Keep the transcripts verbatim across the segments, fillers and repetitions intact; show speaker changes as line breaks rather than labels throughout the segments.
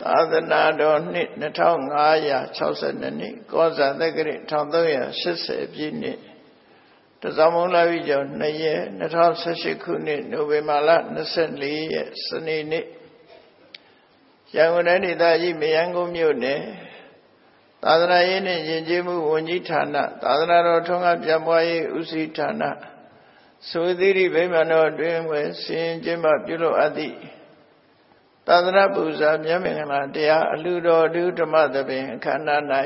သာသနာတော်နှစ်နှစ်ထောင်ငါးရာခြောက်ဆယ်နှစ်နှစ်ကောဇာတက္ကရာတစ်ထောင်သုံးရာရှစ်ဆယ်ပြည့်နှစ်တဇောင်းမုန်းလပြည့်ကျော်နှစ်ရက်နှစ်ထောင်ဆယ်ရှစ်ခုနှစ်နိုဝင်ဘာလနှစ်ဆယ်လေးရက်စနေနေ့ရန်ကုန်တိုင်းဒေသကြီးမရမ်းကုန်းမြို့နယ်သာသနာရေးနှင့်ယဉ်ကျေးမှုဝန်ကြီးဌာနသာသနာတော်ထွန်းကားပြန်ပွားရေးဦးစီးဌာနသုသီရိဗိမာန်တော်အတွင်းဝယ်ဆင်ကျင်းပပြုလုပ်အပ်သည့်သာသနာပူဇာမြတ်မင်္ဂလာတရားအလှတော်ဒုဓမ္မသဘင်အခမ်းအနား၌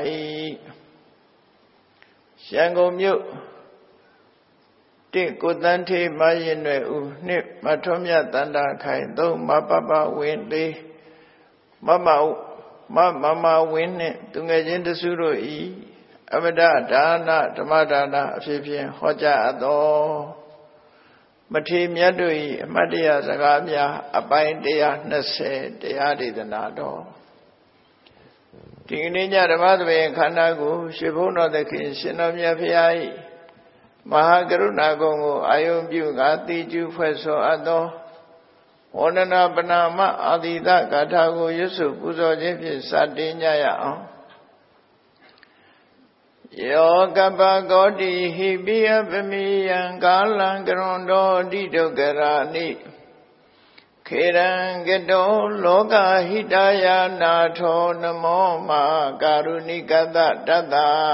ရန်ကုန်မြို့တိကိုတန်းထေးမရင်ွယ်ဦးနှစ်မထွန်းမြတ်တန္တာခိုင်သုံးမပပဝင်းလေးမမမမမဝင်းနှင့်သူငယ်ချင်းတစုတို့ဤအမတဒါနဓမ္မဒါနအဖြစ်ဖြင့်ဟောကြားအပ်သောမထေမြတ်တို့၏အမတ်တရားစကားများအပိုင်းone twentyတရားဒေသနာတော်ဒီကနေ့ညဓမ္မသဘင်ခန္ဓာကိုရှင်ဘုန်းတော်သခင်ရှင်တော်မြတ်ဖရာ၏မဟာကရုဏာကုံကိုအာယုံပြုကာတိကျူဖွဲ့ဆိုအပ်သောဝန္ဒနာပနာမအာတိတဂါထာကိုရွတ်ဆိုပူဇော်ခြင်းဖြင့်စတင်ကြရအောင်ယောကပကောတိဟိပိယပမိယံကာလံကရွန်တော်တိဒုက္ခရာနိခေရံကတောလောကဟိတယာနာထောနမောမာကာရုဏိကတတတ္တ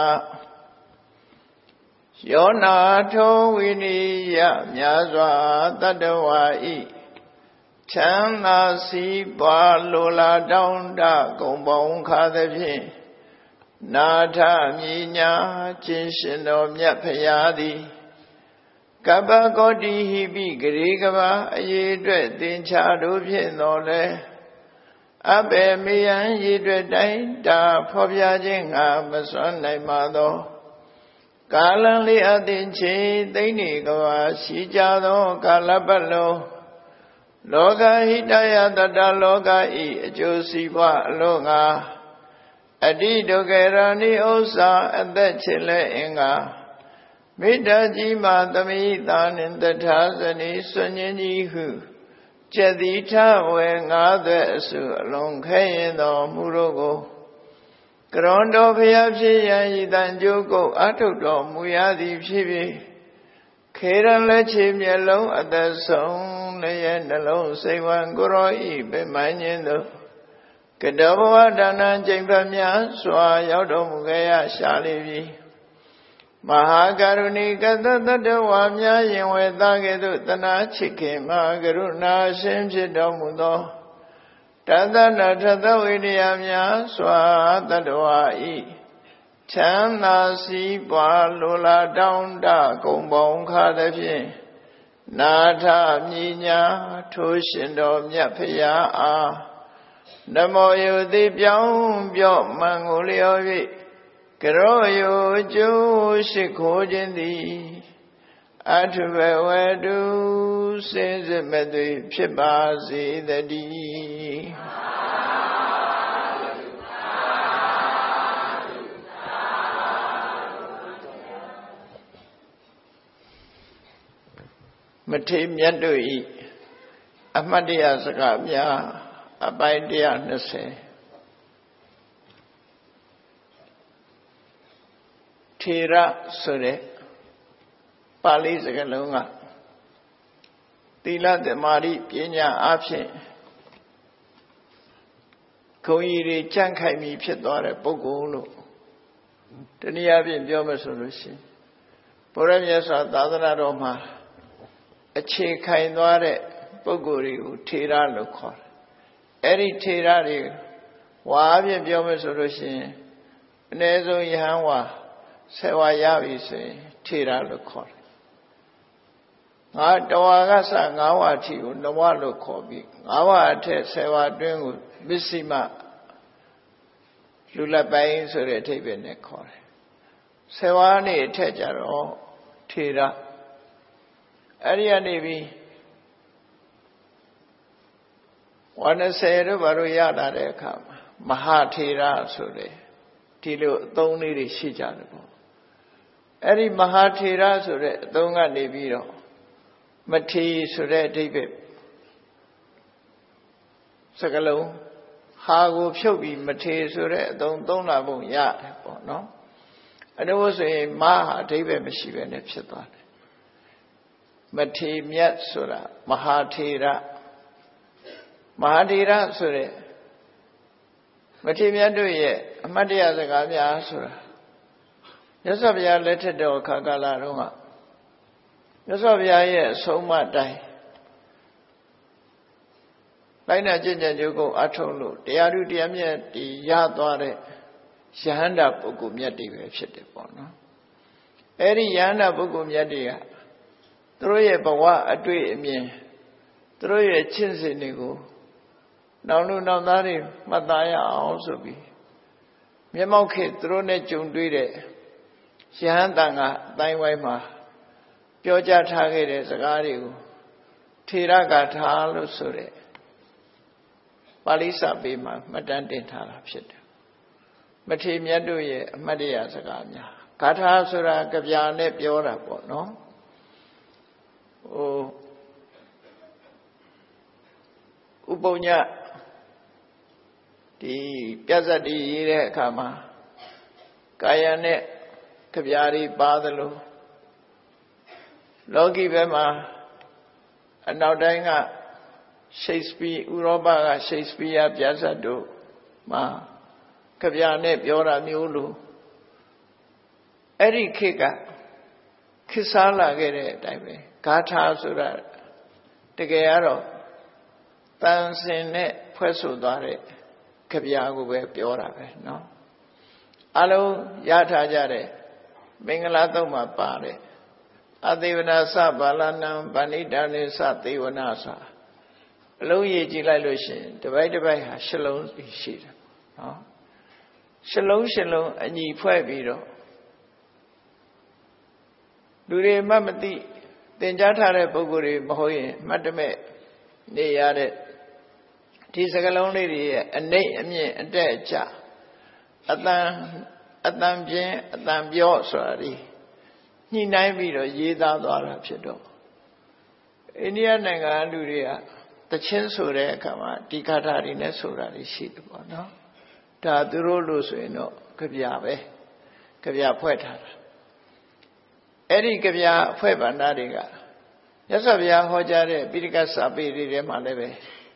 ယောနာထောဝိနိယမြာစွာတတ္တဝါဤချမ်းသာစီးပွားလိုလားတောင်းတဂုံပေါင်းခါသဖြင့်နာထမြညာခြင်းရှင်တော်မြတ်ဖရာသည်ကပ္ပကောတိဟိပိဂရေကဘာအရေးအတွက်သင်္ချာတို့ဖြင့်တော်လဲအဘေမေယံရည်အတွက်တိုင်းတာဖော်ပြခြင်းငါမစွမ်းနိုင်ပါသောကာလံလေးအသင်ချေသိမ့်နေကဘာရှိကြသောကာလပတ်လုံးလောကဟိတယတတလောကဤအကျိုးစီးပွားအလို့ငါအတိဒုက္ခရာနိဥစ္စာအသက်ချေလဲအင်္ဂါမေတ္တာကြီးမှသမိသာနှင့်တထာဇနီဆွညင်းကြီးဟုကျက်တိထဝေငါးသွဲအစုအလုံးခဲရင်တော်မူတို့ကိုကရွန်တော်ဖျားဖြစ်ရန်ဤတန်ကြိုးကိုအထုတ်တော်မူရသည်ဖြစ်ပြီးခေရန်လက်ချေမျက်လုံးအသက်ဆုံးလည်းရဲ့နှလုံးစိတ်ဝံကိုရောဤပြမန်းခြင်းတို့ကတောဘဝဒါနကျင့်ဖတ်များစွာရောက်တော်မူခဲ့ရရှာလိပြီမဟာကရုဏီကတတတ္တဝါများရင်ဝေသားကဲ့သို့တနာချစ်ခင်မဟာကရုဏာရှင်ဖြစ်တော်မူသောတသနာထသဝိရိယများစွာတတ္တဝါဤချမ်းသာစီးပွားလိုလားတောင်းတဂုံပေါင်းခါသဖြင့်နာထမြညာထိုးရှင်တော်မြတ်ဖရာအားနမောယုတိပြောင်းပြော့မှန်ကိုလျော်၍ကရောယုကျိုးရှိခိုးခြင်းသည်အထုဘဝတုစင်စစ်မဲ့သွေဖြစ်ပါစေတည်းမထေမြတ်တို့ဤအမှတ်တရစကားများအပိုင်းone twentyထေရဆိုတဲ့ပါဠိစကားလုံးကသီလသမာဓိပညာအဖြစ်ခုံကြီးတွေကြံ့ခိုင်ပြီးဖြစ်သွားတဲ့ပုဂ္ဂိုလ်လို့တနည်းအားဖြင့်ပြောမယ်ဆိုလို့ရှိရင်ဘုရားမြတ်စွာသာသနာတော်မှာအခြေခိုင်သွားတဲ့ပုဂ္ဂိုလ်တွေကိုထေရလို့ခေါ်တယ်အဲ့ဒီထေရတွေဝါအပြင်ပြောမယ်ဆိုလို့ရှိရင်အနည်းဆုံးယဟန်ဝါဆယ်ဝါရပြီဆိုရင်ထေရလို့ခေါ်တယ်ငါတဝါကစငါးဝါထိကိုနဝလို့ခေါ်ပြီးငါးဝါအထက်ဆယ်ဝါတွင်းကိုပစ္စည်းမလူလက်ပိုင်းဆိုတဲ့အဓိပ္ပာယ်နဲ့ခေါ်တယ်ဆယ်ဝါနဲ့အထက်ကြတော့ထေရအဲ့ဒီကနေပြီးဝါနဆယ်တို့ဘာလို့ရလာတဲ့အခါမှာမဟာထေရဆိုတဲ့ဒီလိုအသုံးလေးတွေရှိကြတယ်ပေါ့အဲ့ဒီမဟာထေရဆိုတဲ့အသုံးကနေပြီးတော့မထေဆိုတဲ့အဓိပ္ပာယ်စကလုံးဟာကိုဖြုတ်ပြီးမထေဆိုတဲ့အသုံးသုံးလာပုံရတယ်ပေါ့နော်အဲ့ဒါဆိုရင်မဟာအဓိပ္ပာယ်မရှိပဲနဲ့ဖြစ်သွားတယ်မထေမြတ်ဆိုတာမဟာထေရမဟာထေရဆိုတဲ့မထေမြတ်တို့ရဲ့အမတ်တရားစကားများဆိုတာမြတ်စွာဘုရားလက်ထက်တော်ခါကာလတုန်းကမြတ်စွာဘုရားရဲ့အဆုံးအမတိုင်းလိုက်နာကျင့်ကြံကြိုးကုပ်အထုံးလို့တရားဓုတရားမြတ်ဒီရသွားတဲ့ယဟန္တာပုဂ္ဂိုလ်မြတ်တွေပဲဖြစ်တယ်ပေါ့နော်အဲ့ဒီယဟန္တာပုဂ္ဂိုလ်မြတ်တွေကသူတို့ရဲ့ဘဝအတွေ့အမြင်သူတို့ရဲ့ချစ်စဉ်တွေကိုနောက်လူနောက်သားတွေမှတ်သားရအောင်ဆိုပြီးမျက်မှောက်ခေသူတို့နဲ့ကြုံတွေ့တဲ့ယဟန်တန်ကအတိုင်းဝိုင်းမှာပြောကြားထားခဲ့တဲ့စကားတွေကိုထေရဂါထာလို့ဆိုတဲ့ပါဠိစာပေမှာမှတ်တမ်းတင်ထားတာဖြစ်တယ်မထေမြတ်တို့ရဲ့အမှတ်တရစကားများဂါထာဆိုတာကြပြာနဲ့ပြောတာပေါ့နော်ဟိုဥပုံညဒီပြဿတ်တီရေးတဲ့အခါမှာကာယနဲ့ကြပြာတွေပါသလိုလောကီဘက်မှာအနောက်တိုင်းကရှိတ်စပီဥရောပကရှိတ်စပီယာပြဿတ်တို့မှာကြပြာနဲ့ပြောတာမျိုးလို့အဲ့ဒီခေတ်ကခေတ်စားလာခဲ့တဲ့အတိုင်းပဲဂါထာဆိုတာတကယ်ကတော့တန်စင်နဲ့ဖွဲ့ဆိုသွားတဲ့ကြပြာကိုပဲပြောတာပဲเนาะအလုံးရထားကြတဲ့မင်္ဂလာတုံးမှာပါတဲ့အသေဝနာသဘာလနံဗဏိတံနေသသေဝနာသအလုံးရေးကြည့်လိုက်လို့ရှိရင်တစ်ပိုက်တစ်ပိုက်ဟာရှလုံးရှိတယ်เนาะရှလုံးရှလုံးအညီဖွဲ့ပြီးတော့လူတွေမှတ်မသိသင်ကြားထားတဲ့ပုဂ္ဂိုလ်တွေမဟုတ်ရင်မှတ်တမဲ့နေရတဲ့ဒီစကလုံးလေးတွေရဲ့အနှိမ့်အမြင့်အတက်အကျအတန်အတန်ပြင်းအတန်ပြောဆိုတာဒီညှိနှိုင်းပြီးတော့ရေးသားသွားတာဖြစ်တော့အိန္ဒိယနိုင်ငံလူတွေကတချင်းဆိုတဲ့အခါမှာဒီဂါထာတွေနဲ့ဆိုတာတွေရှိတယ်ပေါ့နော်ဒါသူတို့လို့ဆိုရင်တော့ကြပြပဲကြပြဖွဲ့ထားတာအဲ့ဒီကြပြအဖွဲ့ဗန္ဒတွေကမြတ်စွာဘုရားဟောကြားတဲ့ပိဋကစာပေတွေထဲမှာလည်းပဲ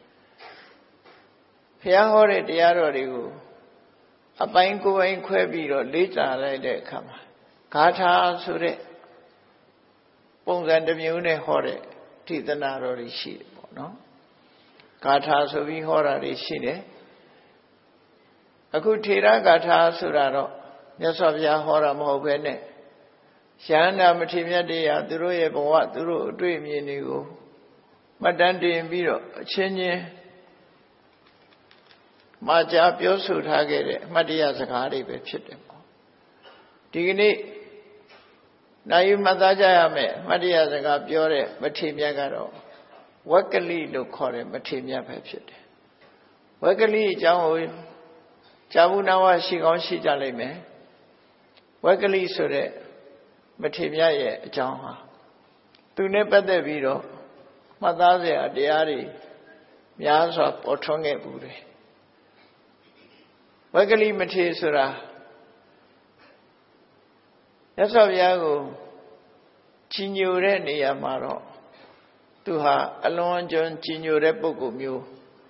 ဘုရားဟောတဲ့တရားတော်တွေကိုအပိုင်းကိုယ်ပိုင်းခွဲပြီးတော့လေ့လာလိုက်တဲ့အခါမှာဂါထာဆိုတဲ့ပုံစံတစ်မျိုးနဲ့ဟောတဲ့ထေသနာတော်တွေရှိတယ်ပေါ့နော်ဂါထာဆိုပြီးဟောတာတွေရှိတယ်အခုထေရဂါထာဆိုတာတော့မြတ်စွာဘုရားဟောတာမဟုတ်ဘဲနဲ့ယန္တာမထေမြတ်တရားသူတို့ရဲ့ဘဝသူတို့အတွေ့အမြင်တွေကိုမှတ်တမ်းတင်ပြီးတော့အချင်းချင်းမှာကြားပြောဆိုထားခဲ့တဲ့အမှတ်တရစကားတွေပဲဖြစ်တယ်ပေါ့ဒီကနေ့နိုင်မှတ်သားကြရမယ်အမှတ်တရစကားပြောတဲ့မထေမြတ်ကတော့ဝက်ကလိလို့ခေါ်တဲ့မထေမြတ်ပဲဖြစ်တယ်ဝက်ကလိအကြောင်းကိုဇာဘူးနာဝရှိကောင်းရှိကြလိမ့်မယ်ဝက်ကလိဆိုတဲ့မထေမြတ်ရဲ့အကြောင်းဟာသူနဲ့ပတ်သက်ပြီးတော့မှတ်သားစရာတရားတွေများစွာပေါ်ထွန်းခဲ့ဘူးတယ်ဝက်ကလိမထေဆိုတာမြတ်စွာဘုရားကိုကြီးညိုတဲ့နေရာမှာတော့သူဟာအလွန်ကျွံကြီးညိုတဲ့ပုဂ္ဂိုလ်မျိုး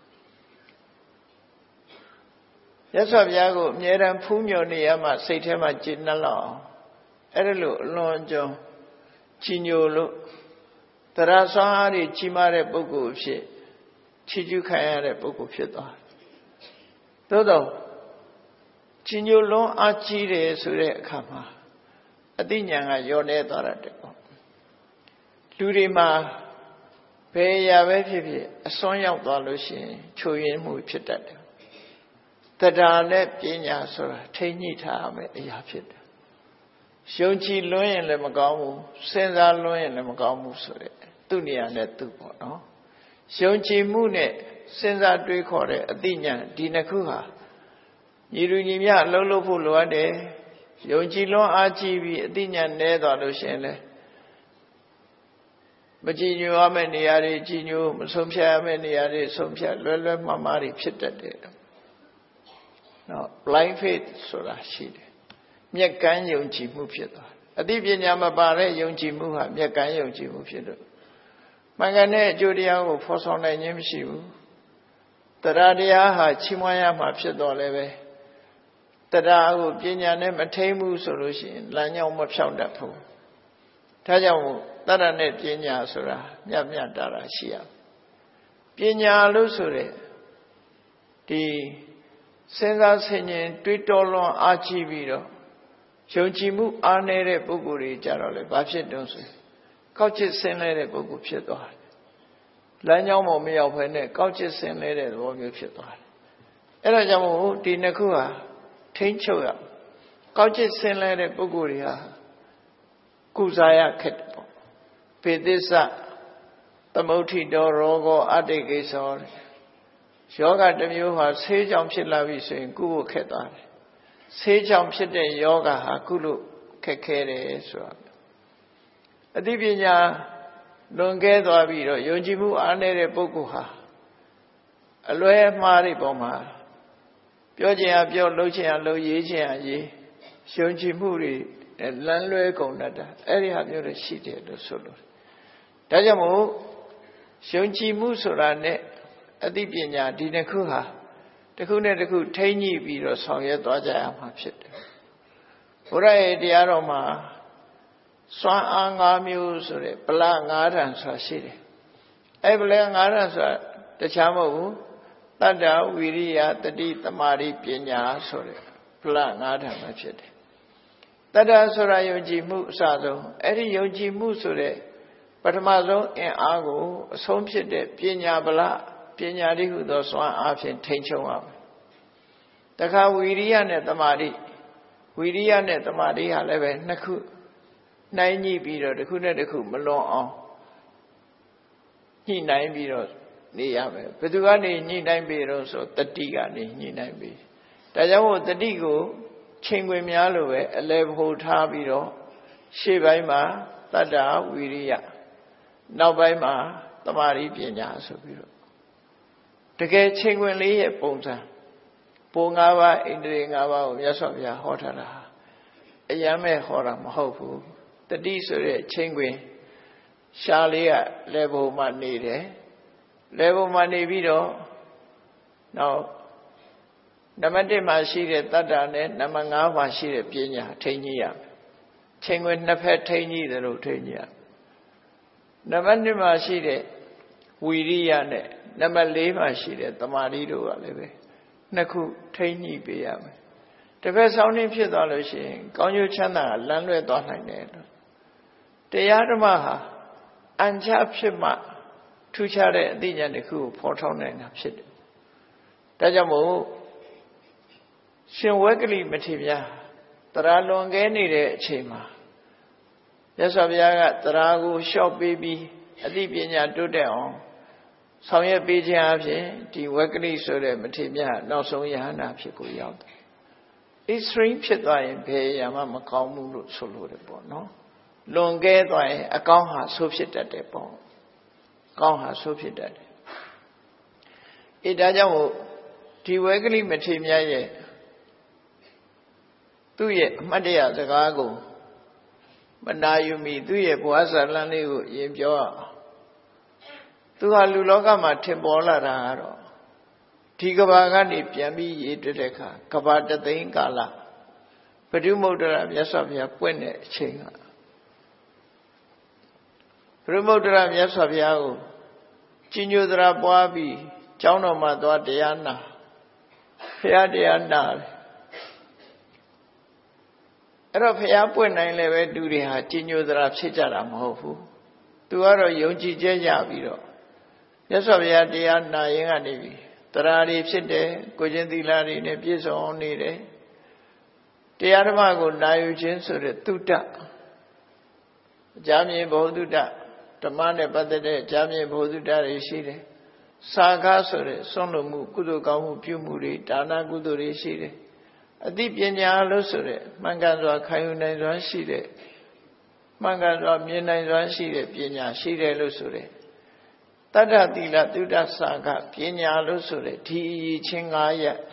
မြတ်စွာဘုရားကိုအမြဲတမ်းဖူးမြော်နေရမှစိတ်ထဲမှာကျေနပ်လောက်အောင်အဲ့ဒါလို့အလွန်ကျွံကြီးညိုလို့တရားဆွမ်းအားတွေကြီးမားတဲ့ပုဂ္ဂိုလ်အဖြစ်ချီးကျူးခံရတဲ့ပုဂ္ဂိုလ်ဖြစ်သွားတယ်သို့တော့ကြီးညိုလွန်အားကြီးတယ်ဆိုတဲ့အခါမှာအသိဉာဏ်ကလျော့နေသွားတတ်တယ်ပေါ့လူတွေမှာဘယ်အရာပဲဖြစ်ဖြစ်အစွမ်းရောက်သွားလို့ရှိရင်ချိုးယွင်းမှုဖြစ်တတ်တယ်တရားနဲ့ပညာဆိုတာထိညှိထားရမယ့်အရာဖြစ်တယ်ယုံကြည်လွန်းရင်လည်းမကောင်းဘူးစဉ်းစားလွန်းရင်လည်းမကောင်းဘူးဆိုတဲ့သူ့နေရာနဲ့သူ့ပေါ့နော်ယုံကြည်မှုနဲ့စဉ်းစားတွေးခေါ်တဲ့အသိဉာဏ်ဒီနှစ်ခုဟာညီလူညီမျှအလုံးလုံးဖို့လိုအပ်တယ်ယုံကြည်လွန်းအားကြီးပြီးအသိဉာဏ်နည်းသွားလို့ရှိရင်လည်းမကြည်ညိုရမယ့်နေရာတွေကြည်ညိုမဆုံးဖြတ်ရမယ့်နေရာတွေဆုံးဖြတ်လွယ်လွယ်မှားမှားတွေဖြစ်တတ်တယ်နော် blind faith ဆိုတာရှိတယ်မျက်ကန်းယုံကြည်မှုဖြစ်သွားအသိပညာမပါတဲ့ယုံကြည်မှုဟာမျက်ကန်းယုံကြည်မှုဖြစ်လို့မှန်ကန်တဲ့အကျိုးတရားကိုဖော်ဆောင်နိုင်ခြင်းမရှိဘူးတရားတရားဟာချီးမွမ်းရမှာဖြစ်တော်လည်းပဲတရားကိုပညာနဲ့မထိမ့်ဘူးဆိုလို့ရှိရင်လမ်းကြောင်းမဖြောင့်တတ်ဘူးဒါကြောင့်တရားနဲ့ပညာဆိုတာမြတ်မြတ်တာတာရှိရပညာလို့ဆိုတဲ့ဒီစဉ်းစားဆင်ခြင်တွေးတောလွန်အားကြီးပြီးတော့ယုံကြည်မှုအားနည်းတဲ့ပုဂ္ဂိုလ်တွေကြတော့လေဘာဖြစ်တုံးဆိုကောက်ချစ်ဆင်းလဲတဲ့ပုဂ္ဂိုလ်ဖြစ်သွားတယ်လမ်းကြောင်းပေါ်မရောက်ဘဲနဲ့ကောက်ချစ်ဆင်းလဲတဲ့သဘောမျိုးဖြစ်သွားတယ်အဲ့ဒါကြောင့်မို့ဒီနှစ်ခုဟာထိမ့်ချုပ်ရကောက်ချစ်ဆင်းလဲတဲ့ပုဂ္ဂိုလ်တွေဟာကုစားရခက်တယ်ပေါ့ပေသစ္စသမုဋ္ဌိတောရောဂောအတ္တိကိသောယောဂတစ်မျိုးဟာဆေးကြောင့်ဖြစ်လာပြီဆိုရင်ကုဖို့ခက်သွားတယ်ဆေးကြောင့်ဖြစ်တဲ့ယောဂဟာကုလို့ခက်ခဲတယ်ဆိုတာအသိပညာလွန်ကဲသွားပြီးတော့ယုံကြည်မှုအားနည်းတဲ့ပုဂ္ဂိုလ်ဟာအလွဲမှားတွေပေါ်မှာပြောချင်ရပြောလုပ်ချင်ရလုပ်ရေးချင်ရရေးယုံကြည်မှုတွေလမ်းလွဲကုန်တတ်တာအဲ့ဒီဟာမျိုးတွေရှိတယ်လို့ဆိုလို့ဒါကြောင့်မို့ယုံကြည်မှုဆိုတာနဲ့အသိပညာဒီနှစ်ခုဟာတစ်ခုနဲ့တစ်ခုထိမ့်ညှိပြီးတော့ဆောင်ရွက်သွားကြရမှာဖြစ်တယ်ဘုရားရဲ့တရားတော်မှာစွမ်းအား၅မျိုးဆိုတဲ့ဗလ၅ဌာန်ဆိုတာရှိတယ်အဲ့ဗလ၅ဌာန်ဆိုတာတခြားမဟုတ်ဘူးတတ္တဝိရိယတတိသမာဓိပညာဆိုတဲ့ဗလ၅ဌာန်ပဲဖြစ်တယ်တတ္တဆိုတာယုံကြည်မှုအစဆုံးအဲ့ဒီယုံကြည်မှုဆိုတဲ့ပထမဆုံးအင်အားကိုအဆုံးဖြစ်တဲ့ပညာဗလပညာတိဟုသောစွမ်းအားဖြင့်ထိန်ချုံရမယ်တခါဝိရိယနဲ့သမာဓိဝိရိယနဲ့သမာဓိဟာလည်းပဲနှစ်ခုနှိုင်းညှိပြီးတော့တစ်ခုနဲ့တစ်ခုမလွန်အောင်ညှိနှိုင်းပြီးတော့နေရမယ်ဘယ်သူကနေညှိနှိုင်းပြီးတော့ဆိုတတိကနေညှိနှိုင်းပြီးဒါကြောင့်မို့တတိကိုချိန်ခွင်များလို့ပဲအလဲဖို့ထားပြီးတော့ရှေ့ပိုင်းမှာတတ္တဝိရိယနောက်ပိုင်းမှာသမာဓိပညာဆိုပြီးတော့တကယ်ချိန်ခွင်လေးရဲ့ပုံစံပုံ၅ပါးဣန္ဒြေ၅ပါးကိုမြတ်စွာဘုရားဟောထားတာအယမ်းမဲ့ဟောတာမဟုတ်ဘူးတတိဆိုတဲ့ချိန်ခွင်ရှားလေးကလေဘုံမှာနေတယ်လေဘုံမှာနေပြီးတော့နောက်နံပါတ်၁မှာရှိတဲ့တတ္တနဲ့နံပါတ်၅မှာရှိတဲ့ပညာထိန်းကြီးရမယ်ချိန်ခွင်နှစ်ဖက်ထိန်းကြီးတယ်လို့ထိန်းကြီးရနံပါတ်၂မှာရှိတဲ့ဝီရိယနဲ့နံပါတ်၄မှာရှိတဲ့သမာဓိတို့ကလည်းပဲနှစ်ခုထိန်းညှိပေးရမယ်တစ်ဖက်ဆောင်းနှင်းဖြစ်သွားလို့ရှိရင်ကောင်းကျိုးချမ်းသာလမ်းလွဲသွားနိုင်တယ်တရားဓမ္မဟာအញ្ချဖြစ်မှထူးခြားတဲ့အသိဉာဏ်တစ်ခုကိုဖော်ထုတ်နိုင်တာဖြစ်တယ်ဒါကြောင့်မို့ရှင်ဝက်ကလိမထေရတရားလွန်ကဲနေတဲ့အချိန်မှာမြတ်စွာဘုရားကတရားကိုလျှော့ပေးပြီးအသိပညာတိုးတက်အောင်ဆောင်ရွက်ပေးခြင်းအပြင်ဒီဝက်ကလိဆိုတဲ့မထေရနောက်ဆုံးယဟနာဖြစ်ကိုရောက်တယ်။ extreme ဖြစ်သွားရင်ဘယ်ရာမှမကောင်းဘူးလို့ဆိုလို့တယ်ပေါ့နော်။လွန်ကဲသွားရင်အကောင်းဟာဆိုးဖြစ်တတ်တယ်ပေါ့။ကောင်းဟာဆိုးဖြစ်တတ်တယ်။အဲဒါကြောင့်မို့ဒီဝက်ကလိမထေရရဲ့သူ့ရဲ့အမှတ်တရစကားကိုမနာယူမီသူ့ရဲ့ဘဝဇာလန်းလေးကိုရင်ပြောအောင်သူဟာလူလောကမှာထင်ပေါ်လာတာကတော့ဒီကဘာကနေပြန်ပြီးရေးတွေ့တဲ့အခါကဘာတသိန်းကာလပဋိမုဒ္ဒရာမြတ်စွာဘုရားပွင့်တဲ့အချိန်ကပဋိမုဒ္ဒရာမြတ်စွာဘုရားကိုကြီးညိုသရာပွားပြီးကျောင်းတော်မှာသွားတရားနာဘုရားတရားနာတယ်အဲ့တော့ဘုရားပွင့်နိုင်လည်းပဲသူတွေဟာကြီးညိုသရာဖြစ်ကြတာမဟုတ်ဘူးသူကတော့ယုံကြည်ကြကြပြီးတော့မြတ်စွာဘုရားတရားနာရင်ကနေပြီတရားတွေဖြစ်တယ်ကိုချင်းသီလတွေနဲ့ပြည့်စုံနေတယ်တရားဓမ္မကိုနာယူခြင်းဆိုတဲ့သုတ္တအကြမြင်ဘုသုတ္တဓမ္မနဲ့ပတ်သက်တဲ့အကြမြင်ဘုသုတ္တတွေရှိတယ်စာခဆိုတဲ့စွန့်လွတ်မှုကုသိုလ်ကောင်းမှုပြုမှုတွေဒါနကုသိုလ်တွေရှိတယ်အသိပညာလို့ဆိုတဲ့မှန်ကန်စွာခံယူနိုင်စွာရှိတဲ့မှန်ကန်စွာမြင်နိုင်စွာရှိတဲ့ပညာရှိတယ်လို့ဆိုတဲ့တတ္တသီလသုတ္တစာကပညာလို့ဆိုတဲ့ဒီအရေးချင်း၅ရပ်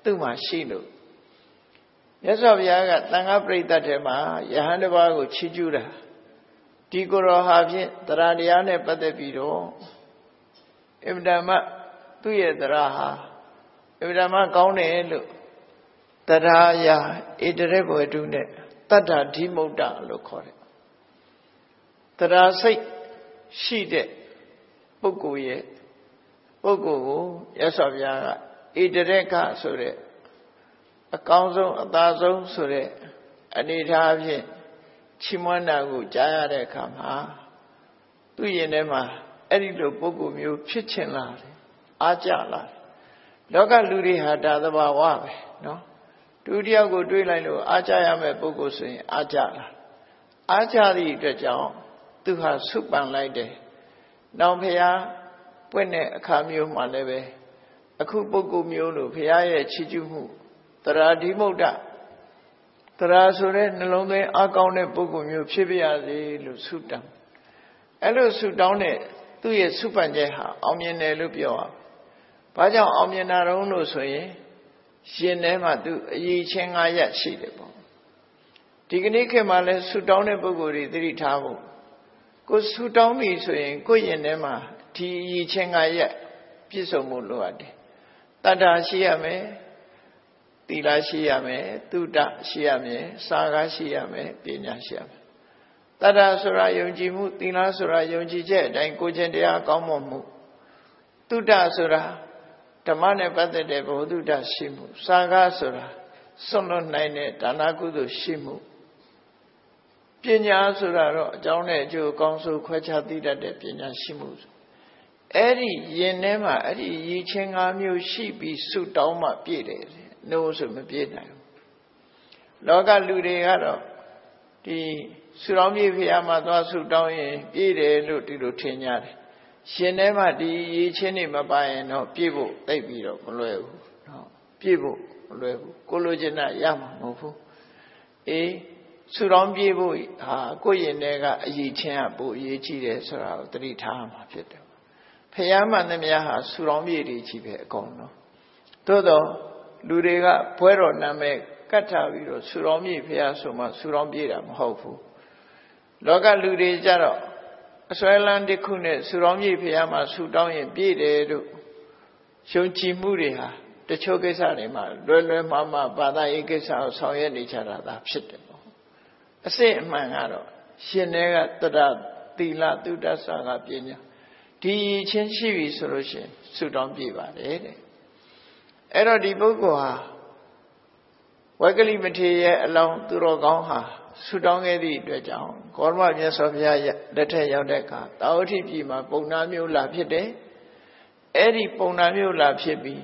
သူ့မှာရှိလို့မြတ်စွာဘုရားကသံဃာပရိသတ်ထဲမှာယဟန်တစ်ပါးကိုချီးကျူးတာဒီကိုယ်တော်ဟာဖြင့်တရားတရားနဲ့ပတ်သက်ပြီးတော့အဗ္ဗဓမ္မသူ့ရဲ့တရားဟာအဗ္ဗဓမ္မကောင်းတယ်လို့တရားရာဣတရေဘဝတုနဲ့တတ္ထာဓိမုဒ္ဒလို့ခေါ်တယ်တရားစိတ်ရှိတဲ့ပုဂ္ဂိုလ်ရဲ့ပုဂ္ဂိုလ်ကိုရသော်ဘုရားကဣတရေကဆိုတဲ့အကောင်းဆုံးအသာဆုံးဆိုတဲ့အနေထားဖြင့်ချီးမွမ်းတာကိုကြားရတဲ့အခါမှာသူ့ရင်ထဲမှာအဲ့ဒီလိုပုဂ္ဂိုလ်မျိုးဖြစ်ချင်လာတယ်အားကြလာတယ်လောကလူတွေဟာဒါသဘာဝပဲနော်တူတယောက်ကိုတွေးလိုက်လို့အားကြရမယ့်ပုဂ္ဂိုလ်ဆိုရင်အားကြလာအားကြသည့်အတွက်ကြောင့်သူဟာဆုပန်လိုက်တယ်နောက်ဘုရားပွင့်တဲ့အခါမျိုးမှလည်းပဲအခုပုဂ္ဂိုလ်မျိုးလို့ဘုရားရဲ့ချီးကျူးမှုတရားဓိမုဒ္ဒတရားဆိုတဲ့နှလုံးသွင်းအကောင်းတဲ့ပုဂ္ဂိုလ်မျိုးဖြစ်ပါစေလို့ဆုတောင်းအဲ့လိုဆုတောင်းတဲ့သူ့ရဲ့ဆုပန်ချက်ဟာအောင်မြင်တယ်လို့ပြောရအောင်။ဘာကြောင့်အောင်မြင်တာတုံးလို့ဆိုရင်ရှင်ထဲမှာသူအရေးချင်းငါးရက်ရှိတယ်ပေါ့။ဒီကနေ့ခေတ်မှာလည်းဆုတောင်းတဲ့ပုဂ္ဂိုလ်တွေသတိထားဖို့ကိုဆုတောင်းပြီဆိုရင်ကိုယ့်ရင်ထဲမှာဒီအရေးချင်းငါးရက်ပြည့်စုံမှုလိုအပ်တယ်။တတ္တာရှိရမယ်သီလရှိရမယ်သုတရှိရမယ်စာကားရှိရမယ်ပညာရှိရမယ်တတ္တဆိုတာယုံကြည်မှုသီလဆိုတာယုံကြည်ချက်အတိုင်းကိုယ်ချင်းတရားကောင်းမွန်မှုသုတဆိုတာဓမ္မနဲ့ပတ်သက်တဲ့ဘဝသုတရှိမှုစာကားဆိုတာစွန့်လွတ်နိုင်တဲ့ဒါနကုသိုလ်ရှိမှုပညာဆိုတာတော့အကြောင်းနဲ့အကျိုးအကောင်းဆုံးခွဲခြားသိတတ်တဲ့ပညာရှိမှုအဲ့ဒီယင်ထဲမှာအဲ့ဒီရည်ချင်း၅မျိုးရှိပြီးဆုတောင်းမှပြည့်တယ်နိုးဆိုမပြေးနိုင်ဘူးလောကလူတွေကတော့ဒီဆုတောင်းပြေးဖရာမှာသွားဆုတောင်းရင်ပြေးတယ်လို့ဒီလိုထင်ကြတယ်ရှင်ထဲမှာဒီရည်ချင်းတွေမပါရင်တော့ပြေးဖို့သိပ်ပြီးတော့မလွယ်ဘူးနော်ပြေးဖို့မလွယ်ဘူးကိုလိုချင်တာရမှာမဟုတ်ဘူးအေးဆုတောင်းပြေးဖို့ဟာကိုယ့်ရင်ထဲကအရည်ချင်းကပိုအရေးကြီးတယ်ဆိုတာကိုသတိထားမှာဖြစ်တယ်ဖရာမှန်သမျှဟာဆုတောင်းပြေးတွေကြီးပဲအကုန်လုံးသို့တော့လူတွေကဘွဲတော်နာမည်ကတ်ထားပြီးတော့ဆူတော်မြေဖះဆိုမှဆူတော်ပြေးတာမဟုတ်ဘူးလောကလူတွေကြတော့အစွဲလန်းတစ်ခုနဲ့ဆူတော်မြေဖះမှာဆူတောင်းရင်ပြေးတယ်လို့ယုံကြည်မှုတွေဟာတချို့ကိစ္စတွေမှာလွယ်လွယ်မှားမှားဘာသာရေးကိစ္စကိုဆောင်ရွက်နေကြတာသာဖြစ်တယ်ပေါ့အစစ်အမှန်ကတော့ရှင်တွေကတတသီလသုတ္တဆာကပညာဒီချင်းရှိပြီဆိုလို့ရှိရင်ဆူတောင်းပြေးပါတယ်တဲ့အဲ့တော့ဒီပုဂ္ဂိုလ်ဟာဝိကလိမထေရရဲ့အလောင်းသူတော်ကောင်းဟာဆူတောင်းခဲ့သည့်အတွက်ကြောင့်ဂေါရမမြတ်စွာဘုရားလက်ထက်ရောက်တဲ့အခါတာဝတိပြည်မှာပုံနာမျိုးလာဖြစ်တယ်အဲ့ဒီပုံနာမျိုးလာဖြစ်ပြီး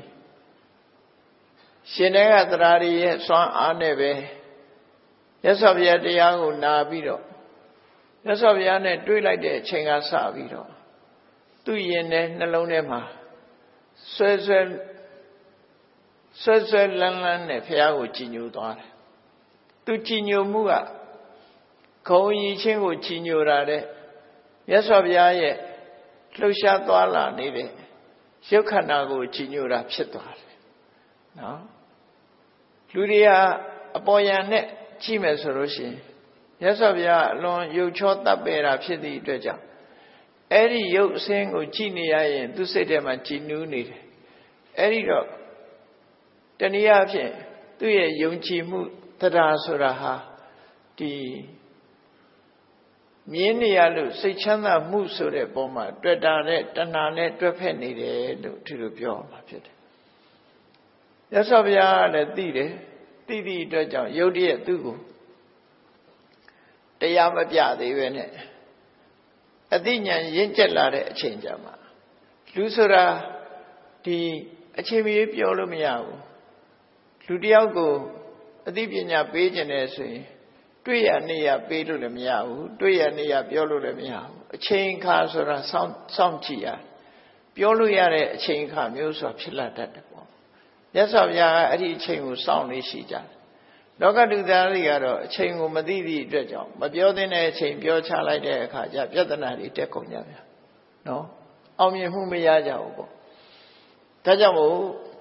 ရှင်တဲ့ကသရာရီရဲ့စွမ်းအားနဲ့ပဲမြတ်စွာဘုရားတရားကိုနာပြီးတော့မြတ်စွာဘုရားနဲ့တွေ့လိုက်တဲ့အချိန်ကစပြီးတော့သူ့ရင်ထဲနှလုံးထဲမှာဆွဲဆွဲဆွဲဆွဲလန်းလန်းနဲ့ဘုရားကိုကြည်ညိုသွားတယ်သူကြည်ညိုမှုကခုံရည်ချင်းကိုကြည်ညိုတာတဲ့မြတ်စွာဘုရားရဲ့လှုပ်ရှားသွားလာနေတဲ့ရုပ်ခန္ဓာကိုကြည်ညိုတာဖြစ်သွားတယ်နော်လူတွေကအပေါ်ယံနဲ့ကြည့်မယ်ဆိုလို့ရှိရင်မြတ်စွာဘုရားအလွန်ရုပ်ချောတပ်ပေတာဖြစ်သည့်အတွက်ကြောင့်အဲ့ဒီရုပ်အစင်းကိုကြည့်နေရရင်သူစိတ်ထဲမှာကြည်နူးနေတယ်အဲ့ဒီတော့တနည်းအားဖြင့်သူ့ရဲ့ယုံကြည်မှုတရားဆိုတာဟာဒီမြင်နေရလို့စိတ်ချမ်းသာမှုဆိုတဲ့ပုံမှာတွေ့တာနဲ့တဏှာနဲ့တွဲဖက်နေတယ်လို့ဒီလိုပြောမှာဖြစ်တယ်။ရသော်ဘုရားကလည်းသိတယ်သိသည့်အတွက်ကြောင့်ယုတ်တည်းသူ့ကိုတရားမပြသေးပဲနဲ့အသိဉာဏ်ရင့်ကျက်လာတဲ့အချိန်ကြမှာလူဆိုတာဒီအချိန်မီပြောလို့မရဘူးလူတယောက်ကိုအသိပညာပေးခြင်းနဲ့ဆိုရင်တွေ့ရနေရပေးလို့လည်းမရဘူးတွေ့ရနေရပြောလို့လည်းမရဘူးအချိန်အခါဆိုတာစောင့်စောင့်ကြည့်ရပြောလို့ရတဲ့အချိန်အခါမျိုးဆိုတာဖြစ်လာတတ်တယ်ပေါ့မြတ်စွာဘုရားကအဲ့ဒီအချိန်ကိုစောင့်နေရှိကြတယ်လောကလူသားတွေကတော့အချိန်ကိုမသိသည့်အတွက်ကြောင့်မပြောသင့်တဲ့အချိန်ပြောချလိုက်တဲ့အခါကျပြဿနာတွေတက်ကုန်ကြဗျာနော်အောင်မြင်မှုမရကြဘူးပေါ့ဒါကြောင့်မို့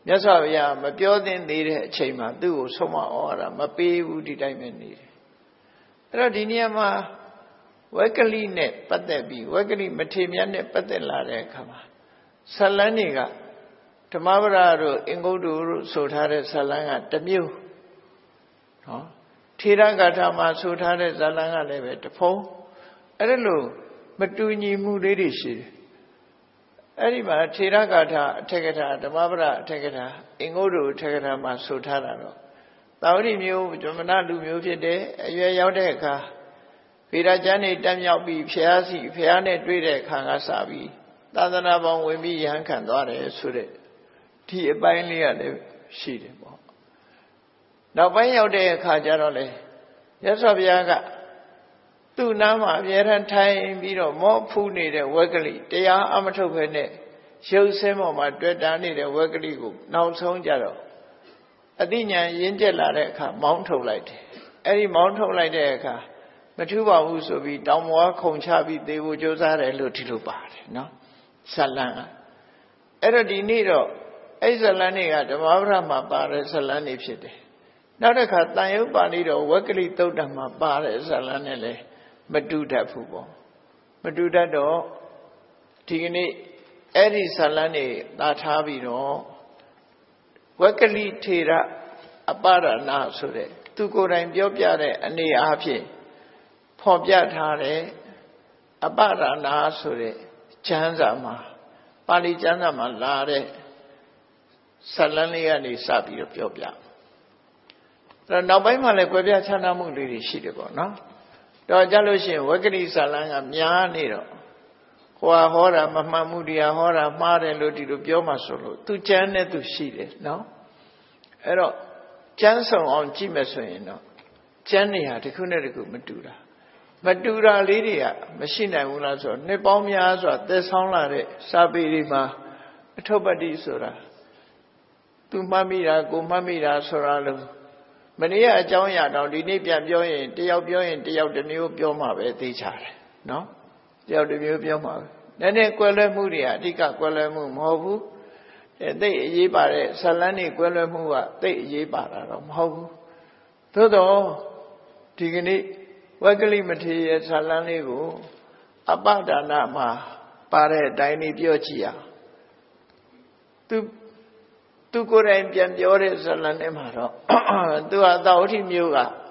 မြတ်စွာဘုရားမပြောသင့်သေးတဲ့အချိန်မှာသူ့ကိုဆုံးမဩဝါဒမပေးဘူးဒီတိုင်းပဲနေတယ်အဲ့တော့ဒီနေရာမှာဝက်ကလိနဲ့ပတ်သက်ပြီးဝက်ကလိမထေမြတ်နဲ့ပတ်သက်လာတဲ့အခါမှာဇာလန်းတွေကဓမ္မပဒတို့အင်္ဂုတ္တတို့ဆိုထားတဲ့ဇာလန်းကတစ်မျိုးနော်ထေရဂါထာမှာဆိုထားတဲ့ဇာလန်းကလည်းပဲတစ်ဖုံးအဲ့ဒါလို့မတူညီမှုလေးတွေရှိတယ်အဲ့ဒီမှာထေရဂါထာအထက်ကထာဓမ္မပဒအထက်ကထာအင်္ဂုတ္တအထက်ကထာမှာဆိုထားတာတော့သာဝတိမျိုးဇမနလူမျိုးဖြစ်တဲ့အရွယ်ရောက်တဲ့အခါဗေဒကျမ်းတွေတက်မြောက်ပြီးဖျားစီဖျားနဲ့တွေ့တဲ့အခါကစပြီးသာသနာပေါင်းဝင်ပြီးရဟန်းခံသွားတယ်ဆိုတဲ့ဒီအပိုင်းလေးကလည်းရှိတယ်ပေါ့နောက်ပိုင်းရောက်တဲ့အခါကျတော့လေမြတ်စွာဘုရားကသူ့နားမှာအမြဲတမ်းထိုင်ပြီးတော့မောဖူးနေတဲ့ဝက်ကလိတရားအမထုတ်ဘဲနဲ့ရုပ်ဆင်းပေါ်မှာတွေ့တာနေတဲ့ဝက်ကလိကိုနောက်ဆုံးကြတော့အသိဉာဏ်ရင့်ကျက်လာတဲ့အခါမောင်းထုတ်လိုက်တယ်အဲ့ဒီမောင်းထုတ်လိုက်တဲ့အခါမထူးပါဘူးဆိုပြီးတောင်ပေါ်ခုံချပြီးသေဖို့ကြိုးစားတယ်လို့ဒီလိုပါတယ်နော်ဇလန်းအဲ့တော့ဒီနေ့တော့အဲ့ဇလန်းတွေကဓမ္မပဒမှာပါတဲ့ဇလန်းတွေဖြစ်တယ်နောက်တစ်ခါတန်ရုပ်ပါဠိတော်ဝက်ကလိသုတ်တံမှာပါတဲ့ဇလန်းနဲ့လည်းမတူတတ်ဘူးပေါ့မတူတတ်တော့ဒီကနေ့အဲ့ဒီဇလန်းတွေသာထားပြီးတော့ဝက်ကလိထေရအပရဏဆိုတဲ့သူကိုယ်တိုင်ပြောပြတဲ့အနေအားဖြင့်ဖော်ပြထားတဲ့အပရဏဆိုတဲ့ကျမ်းစာမှာပါဠိကျမ်းစာမှာလာတဲ့ဇလန်းလေးကနေစပြီးတော့ပြောပြအဲ့တော့နောက်ပိုင်းမှာလည်းကွဲပြားခြားနားမှုလေးတွေရှိတယ်ပေါ့နော်တော့ကြလို့ရှိရင်ဝက်ကလိဇလန်းကများနေတော့ဟိုဟာဟောတာမမှန်မှုတရားဟောတာမှားတယ်လို့ဒီလိုပြောမှဆိုလို့သူကျမ်းနဲ့သူရှိတယ်နော်အဲ့တော့ကျမ်းဆောင်အောင်ကြည့်မယ်ဆိုရင်တော့ကျမ်းနေဟာတစ်ခုနဲ့တစ်ခုမတူတာမတူတာလေးတွေကမရှိနိုင်ဘူးလားဆိုတော့နှစ်ပေါင်းများစွာသက်ဆောင်လာတဲ့စာပေတွေမှာအထုပ္ပတ္တိဆိုတာသူမှတ်မိတာကိုမှတ်မိတာဆိုတာလို့မနေ့ကအကြောင်းအရာတော့ဒီနေ့ပြန်ပြောရင်တယောက်ပြောရင်တယောက်တစ်မျိုးပြောမှပဲသိချတယ်နော်တယောက်တစ်မျိုးပြောမှပဲနည်းနည်းကွဲလွဲမှုတွေကအဓိကကွဲလွဲမှုမဟုတ်ဘူးအဲသိအရေးပါတဲ့ဇလန်းတွေကွဲလွဲမှုကသိအရေးပါတာတော့မဟုတ်ဘူးသို့တော့ဒီကနေ့ဝက်ကလိမထေရဇလန်းလေးကိုအပဒါနမှာပါတဲ့အတိုင်းလေးပြောကြည့်အောင်သူသူကိုယ်တိုင်ပြန်ပြောတဲ့ဇလန်းထဲမှာတော့သူဟာသာဝတိမျိုး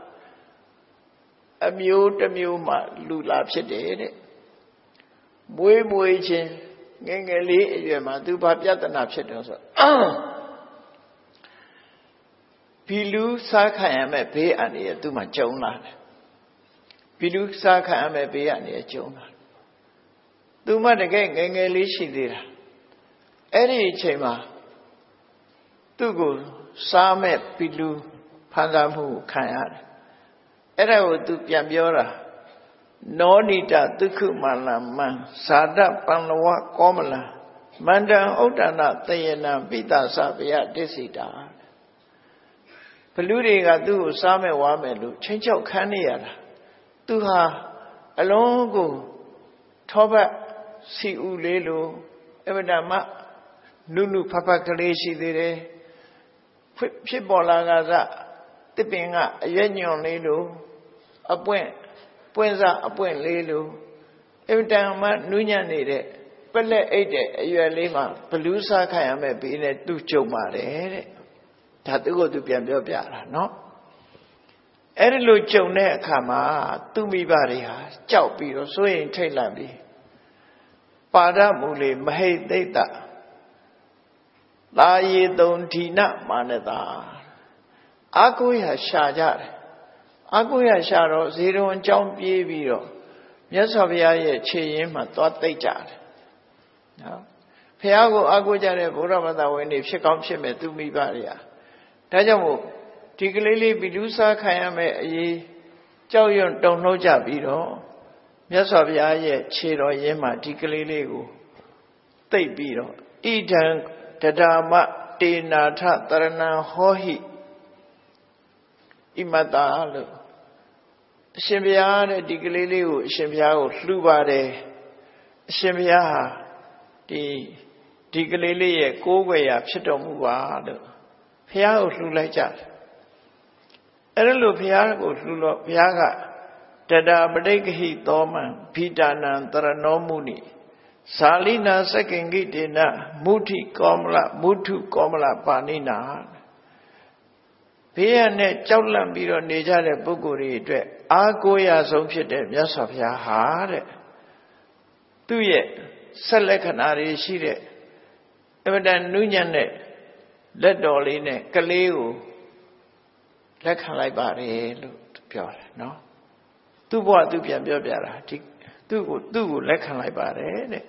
ကအမျိုးတစ်မျိုးမှလူလာဖြစ်တယ်တဲ့မွေးမွေးချင်းငယ်ငယ်လေးအရွယ်မှာသူဘာပြဿနာဖြစ်တယ်ဆိုဘီလူစားခံရမဲ့ဘေးအန္တရာယ်သူ့မှာကြုံလာတယ်ဘီလူစားခံရမဲ့ဘေးအန္တရာယ်ကြုံလာသူမှတကယ်ငယ်ငယ်လေးရှိသေးတာအဲ့ဒီအချိန်မှာသူ့ကိုစားမဲ့ဘီလူဖန်ဆာမှုခံရတယ်အဲ့ဒါကိုသူပြန်ပြောတာနောနိတဒုက္ခမလမံဇာတပံလဝကောမလံမန္တံဥဒ္ဒနာတယနာပိတသဗယတစ္ဆိတာဘလူတွေကသူ့ကိုစားမဲ့ဝါမဲ့လို့ချင်းချောက်ခန်းနေရတာသူဟာအလုံးကိုထောပတ်စီဦးလေးလိုအဗဒမနုနုဖဖကလေးရှိသေးတယ်ဖြစ်ပေါ်လာကစတစ်ပင်ကအရွက်ညွန်လေးလိုအပွင့်ပွင့်စားအပွင့်လေးလိုအဗဒမနူးညံ့နေတဲ့ပလက်အိတ်တဲ့အရွယ်လေးမှာဘလူးစားခံရမဲ့ဘေးနဲ့သူ့ကြုံပါတယ်တဲ့ဒါသူ့ကိုသူပြန်ပြောပြတာနော်အဲ့ဒီလိုကြုံတဲ့အခါမှာသူ့မိဘတွေဟာကြောက်ပြီးတော့စိုးရိမ်ထိတ်လန့်ပြီးပါဒမူလေမဟိသိတ္တသာယေတုံဓိနမာနတာအာကိုရရှာကြတယ်အာကိုရရှာတော့ဇေရဝံကြောင်းပြေးပြီးတော့မြတ်စွာဘုရားရဲ့ခြေရင်းမှာသွားသိပ်ကြတယ်နော်ဘုရားကိုအာကိုကြတဲ့ဘုရားဘာသာဝင်တွေဖြစ်ကောင်းဖြစ်မဲ့သူမိဘတွေဟာဒါကြောင့်မို့ဒီကလေးလေးဘီလူစားခံရမဲ့အရေးကြောက်ရွံ့တုန်လှုပ်ကြပြီးတော့မြတ်စွာဘုရားရဲ့ခြေတော်ရင်းမှာဒီကလေးလေးကိုသိပ်ပြီးတော့ဣဒံတဒါမတေနာထတရဏံဟောဟိဣမတ္တာလို့အရှင်ဘုရားတဲ့ဒီကလေးလေးကိုအရှင်ဘုရားကိုလှူပါတယ်အရှင်ဘုရားဟာဒီဒီကလေးလေးရဲ့ကိုးကွယ်ရာဖြစ်တော်မူပါလို့ဘုရားကိုလှူလိုက်ကြတယ်အဲ့ဒါလို့ဘုရားကိုလှူလို့ဘုရားကတတပဋိက္ခိသောမံဘိတာနံတရဏောမုနိဇာလိနာစက္ကင်္ကိတေနမုထိကောမလမုထုကောမလပါဏိနာဘေးရနဲ့ကြောက်လန့်ပြီးတော့နေကြတဲ့ပုဂ္ဂိုလ်တွေအတွက်အားကိုးရဆုံးဖြစ်တဲ့မြတ်စွာဘုရားဟာတဲ့သူ့ရဲ့ဆက်လက္ခဏာတွေရှိတဲ့အမတန်နုညံ့တဲ့လက်တော်လေးနဲ့ကလေးကိုလက်ခံလိုက်ပါတယ်လို့ပြောတယ်နော်သူ့ဘဝသူပြန်ပြောပြတာဒီသူ့ကိုသူ့ကိုလက်ခံလိုက်ပါတယ်တဲ့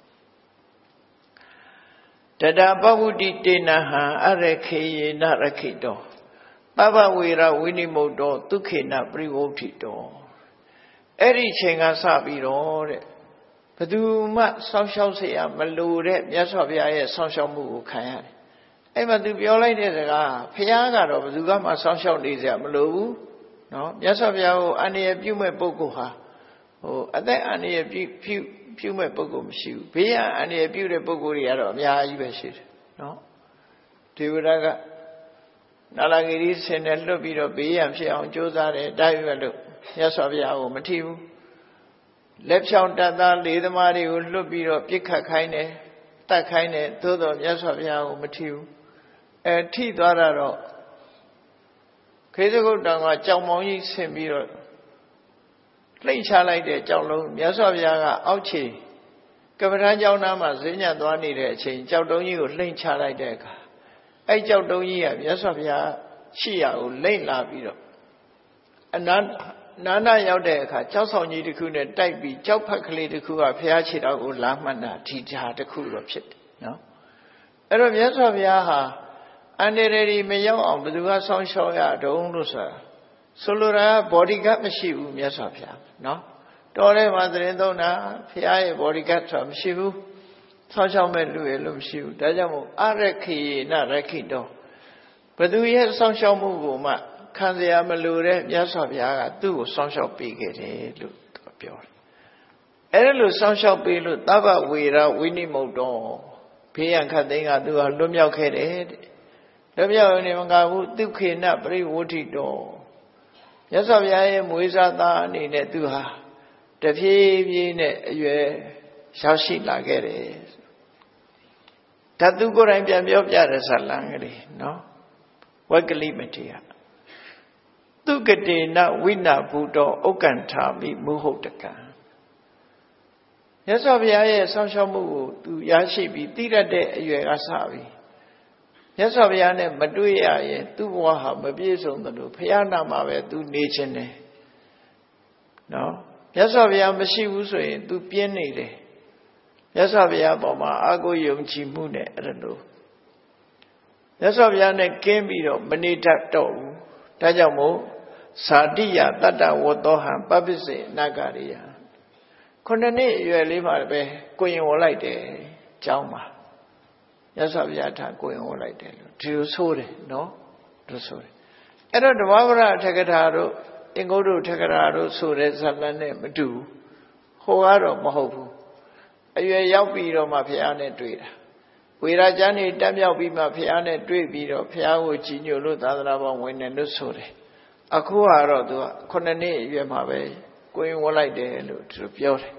တတပဝုတိတေနဟံအရခေယေနရခိတောပပဝေရဝိနိမုတ်တောဒုက္ခေနပရိဝုဋ္ဌိတောအဲ့ဒီချိန်ကစပြီးတော့တဲ့ဘယ်သူမှစောင့်ရှောက်เสียမလိုတဲ့မြတ်စွာဘုရားရဲ့စောင့်ရှောက်မှုကိုခံရတယ်အဲ့မှာသူပြောလိုက်တဲ့စကားဘုရားကတော့ဘယ်သူကမှစောင့်ရှောက်နေเสียမလိုဘူးနော်မြတ်စွာဘုရားကိုအန္တရာယ်ပြုမဲ့ပုဂ္ဂိုလ်ဟာဟိုအသက်အန္တရာယ်ပြုပြုပြုမဲ့ပုဂ္ဂိုလ်မရှိဘူးဘေးရန်အန္တရာယ်ပြုတဲ့ပုဂ္ဂိုလ်တွေကတော့အများကြီးပဲရှိတယ်နော်ဒေဝရကနာလဂိရိဆင်နဲ့လွတ်ပြီးတော့ဘေးရန်ဖြစ်အောင်ကြိုးစားတယ်တိုက်ရွက်လို့မြတ်စွာဘုရားကိုမထီဘူးလက်ဖြောင်းတတ်သားလေးသမားတွေကိုလွတ်ပြီးတော့ပြစ်ခတ်ခိုင်းတယ်တတ်ခိုင်းတယ်သို့တော်မြတ်စွာဘုရားကိုမထီဘူးအဲထိသွားတာတော့ခေသကုတ်တောင်ကကြောင်မောင်းကြီးဆင်ပြီးတော့လှိမ့်ချလိုက်တဲ့ကြောင်လုံးမြတ်စွာဘုရားကအောက်ခြေကပ္ပဋ္ဌာန်းကျောင်းသားမှာဈဉ္ညာသွားနေတဲ့အချိန်ကြောက်တုံးကြီးကိုလှိမ့်ချလိုက်တဲ့အခါအဲကြောက်တုံးကြီးကမြတ်စွာဘုရားရှိရာကိုလိမ့်လာပြီးတော့အနာနာနာရောက်တဲ့အခါကြောက်ဆောင်ကြီးတစ်ခုနဲ့တိုက်ပြီးကြောက်ဖက်ကလေးတစ်ခုကဘုရားခြေတော်ကိုလာမှတ်တာဒီကြားတစ်ခုတော့ဖြစ်တယ်နော်အဲ့တော့မြတ်စွာဘုရားဟာအန္တရာယ်တွေမရောက်အောင်ဘယ်သူကစောင့်ရှောက်ရတုံးလို့ဆိုတာဆိုလိုတာက bodyguard မရှိဘူးမြတ်စွာဘုရားနော်တော်ထဲမှာသတင်းသုံးတာဘုရားရဲ့ bodyguard ဆိုတာမရှိဘူးစောင့်ရှောက်မဲ့လူရဲ့လို့မရှိဘူးဒါကြောင့်မို့အရခေနရခိတောဘယ်သူရဲ့စောင့်ရှောက်မှုကိုမှခံစရာမလိုတဲ့မြတ်စွာဘုရားကသူ့ကိုစောင့်ရှောက်ပေးခဲ့တယ်လို့ပြောတယ်အဲ့ဒါလို့စောင့်ရှောက်ပေးလို့သဗ္ဗဝေရဝိနိမုတ်တောဘေးရန်ခတ်သိမ်းကသူဟာလွတ်မြောက်ခဲ့တယ်တဲ့လွတ်မြောက်နေမကဘူးဒုက္ခေနပရိဝုဋ္ဌိတောမြတ်စွာဘုရားရဲ့မွေးစားသားအနေနဲ့သူဟာတဖြည်းဖြည်းနဲ့အရွယ်ရောက်ရှိလာခဲ့တယ်ဓာတုကိုယ်တိုင်ပြန်ပြောပြတဲ့ဇာလံကလေးနော်ဝက်ကလိမတိယသူကတေနဝိနာဘူတောဥက္ကန္ထာမိမုဟုတ်တကံမြတ်စွာဘုရားရဲ့ဆောင်းရှောက်မှုကိုသူရရှိပြီးသိရတဲ့အရွယ်ကစပြီးမြတ်စွာဘုရားနဲ့မတွေ့ရရင်သူ့ဘဝဟာမပြည့်စုံသလိုဘုရားနာမှာပဲသူနေခြင်းတယ်နော်မြတ်စွာဘုရားမရှိဘူးဆိုရင်သူပြင်းနေတယ်မြတ်စွာဘုရားပေါ်မှာအာကိုယုံကြည်မှုနဲ့အဲ့လိုမြတ်စွာဘုရားနဲ့ကင်းပြီးတော့မနေတတ်တော့ဘူးဒါကြောင့်မို့ဇာတိယတတ္တဝတ္တောဟံပပ္ပစေနဂရိယခုနှစ်နှစ်အရွယ်လေးမှာပဲကိုရင်ဝလိုက်တယ်ကျောင်းမှာမြတ်စွာဘုရားထားကိုရင်ဝလိုက်တယ်လို့ဒီလိုဆိုတယ်နော်ဒီလိုဆိုတယ်အဲ့တော့ဓမ္မပဒထက္ကထာတို့အင်္ဂုတ္တထက္ကထာတို့ဆိုတဲ့ဇာလံနဲ့မတူဘူးဟိုကတော့မဟုတ်ဘူးအရွယ်ရောက်ပြီးတော့မှဘုရားနဲ့တွေ့တာဝေရာကျမ်းနေတက်မြောက်ပြီးမှဘုရားနဲ့တွေ့ပြီးတော့ဘုရားကိုကြည်ညိုလို့သာသနာ့ဘောင်ဝင်တယ်လို့ဆိုတယ်အခုကတော့သူကခုနှစ်နှစ်အရွယ်မှာပဲကိုရင်ဝလိုက်တယ်လို့သူပြောတယ်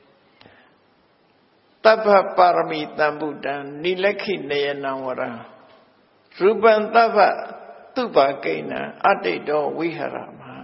တပ္ပပါရမီတံဗုဒ္ဓံနိလက္ခိနယနံဝရံရူပံတပ္ပသူပါကိဏံအတိတ်တော်ဝိဟရမံ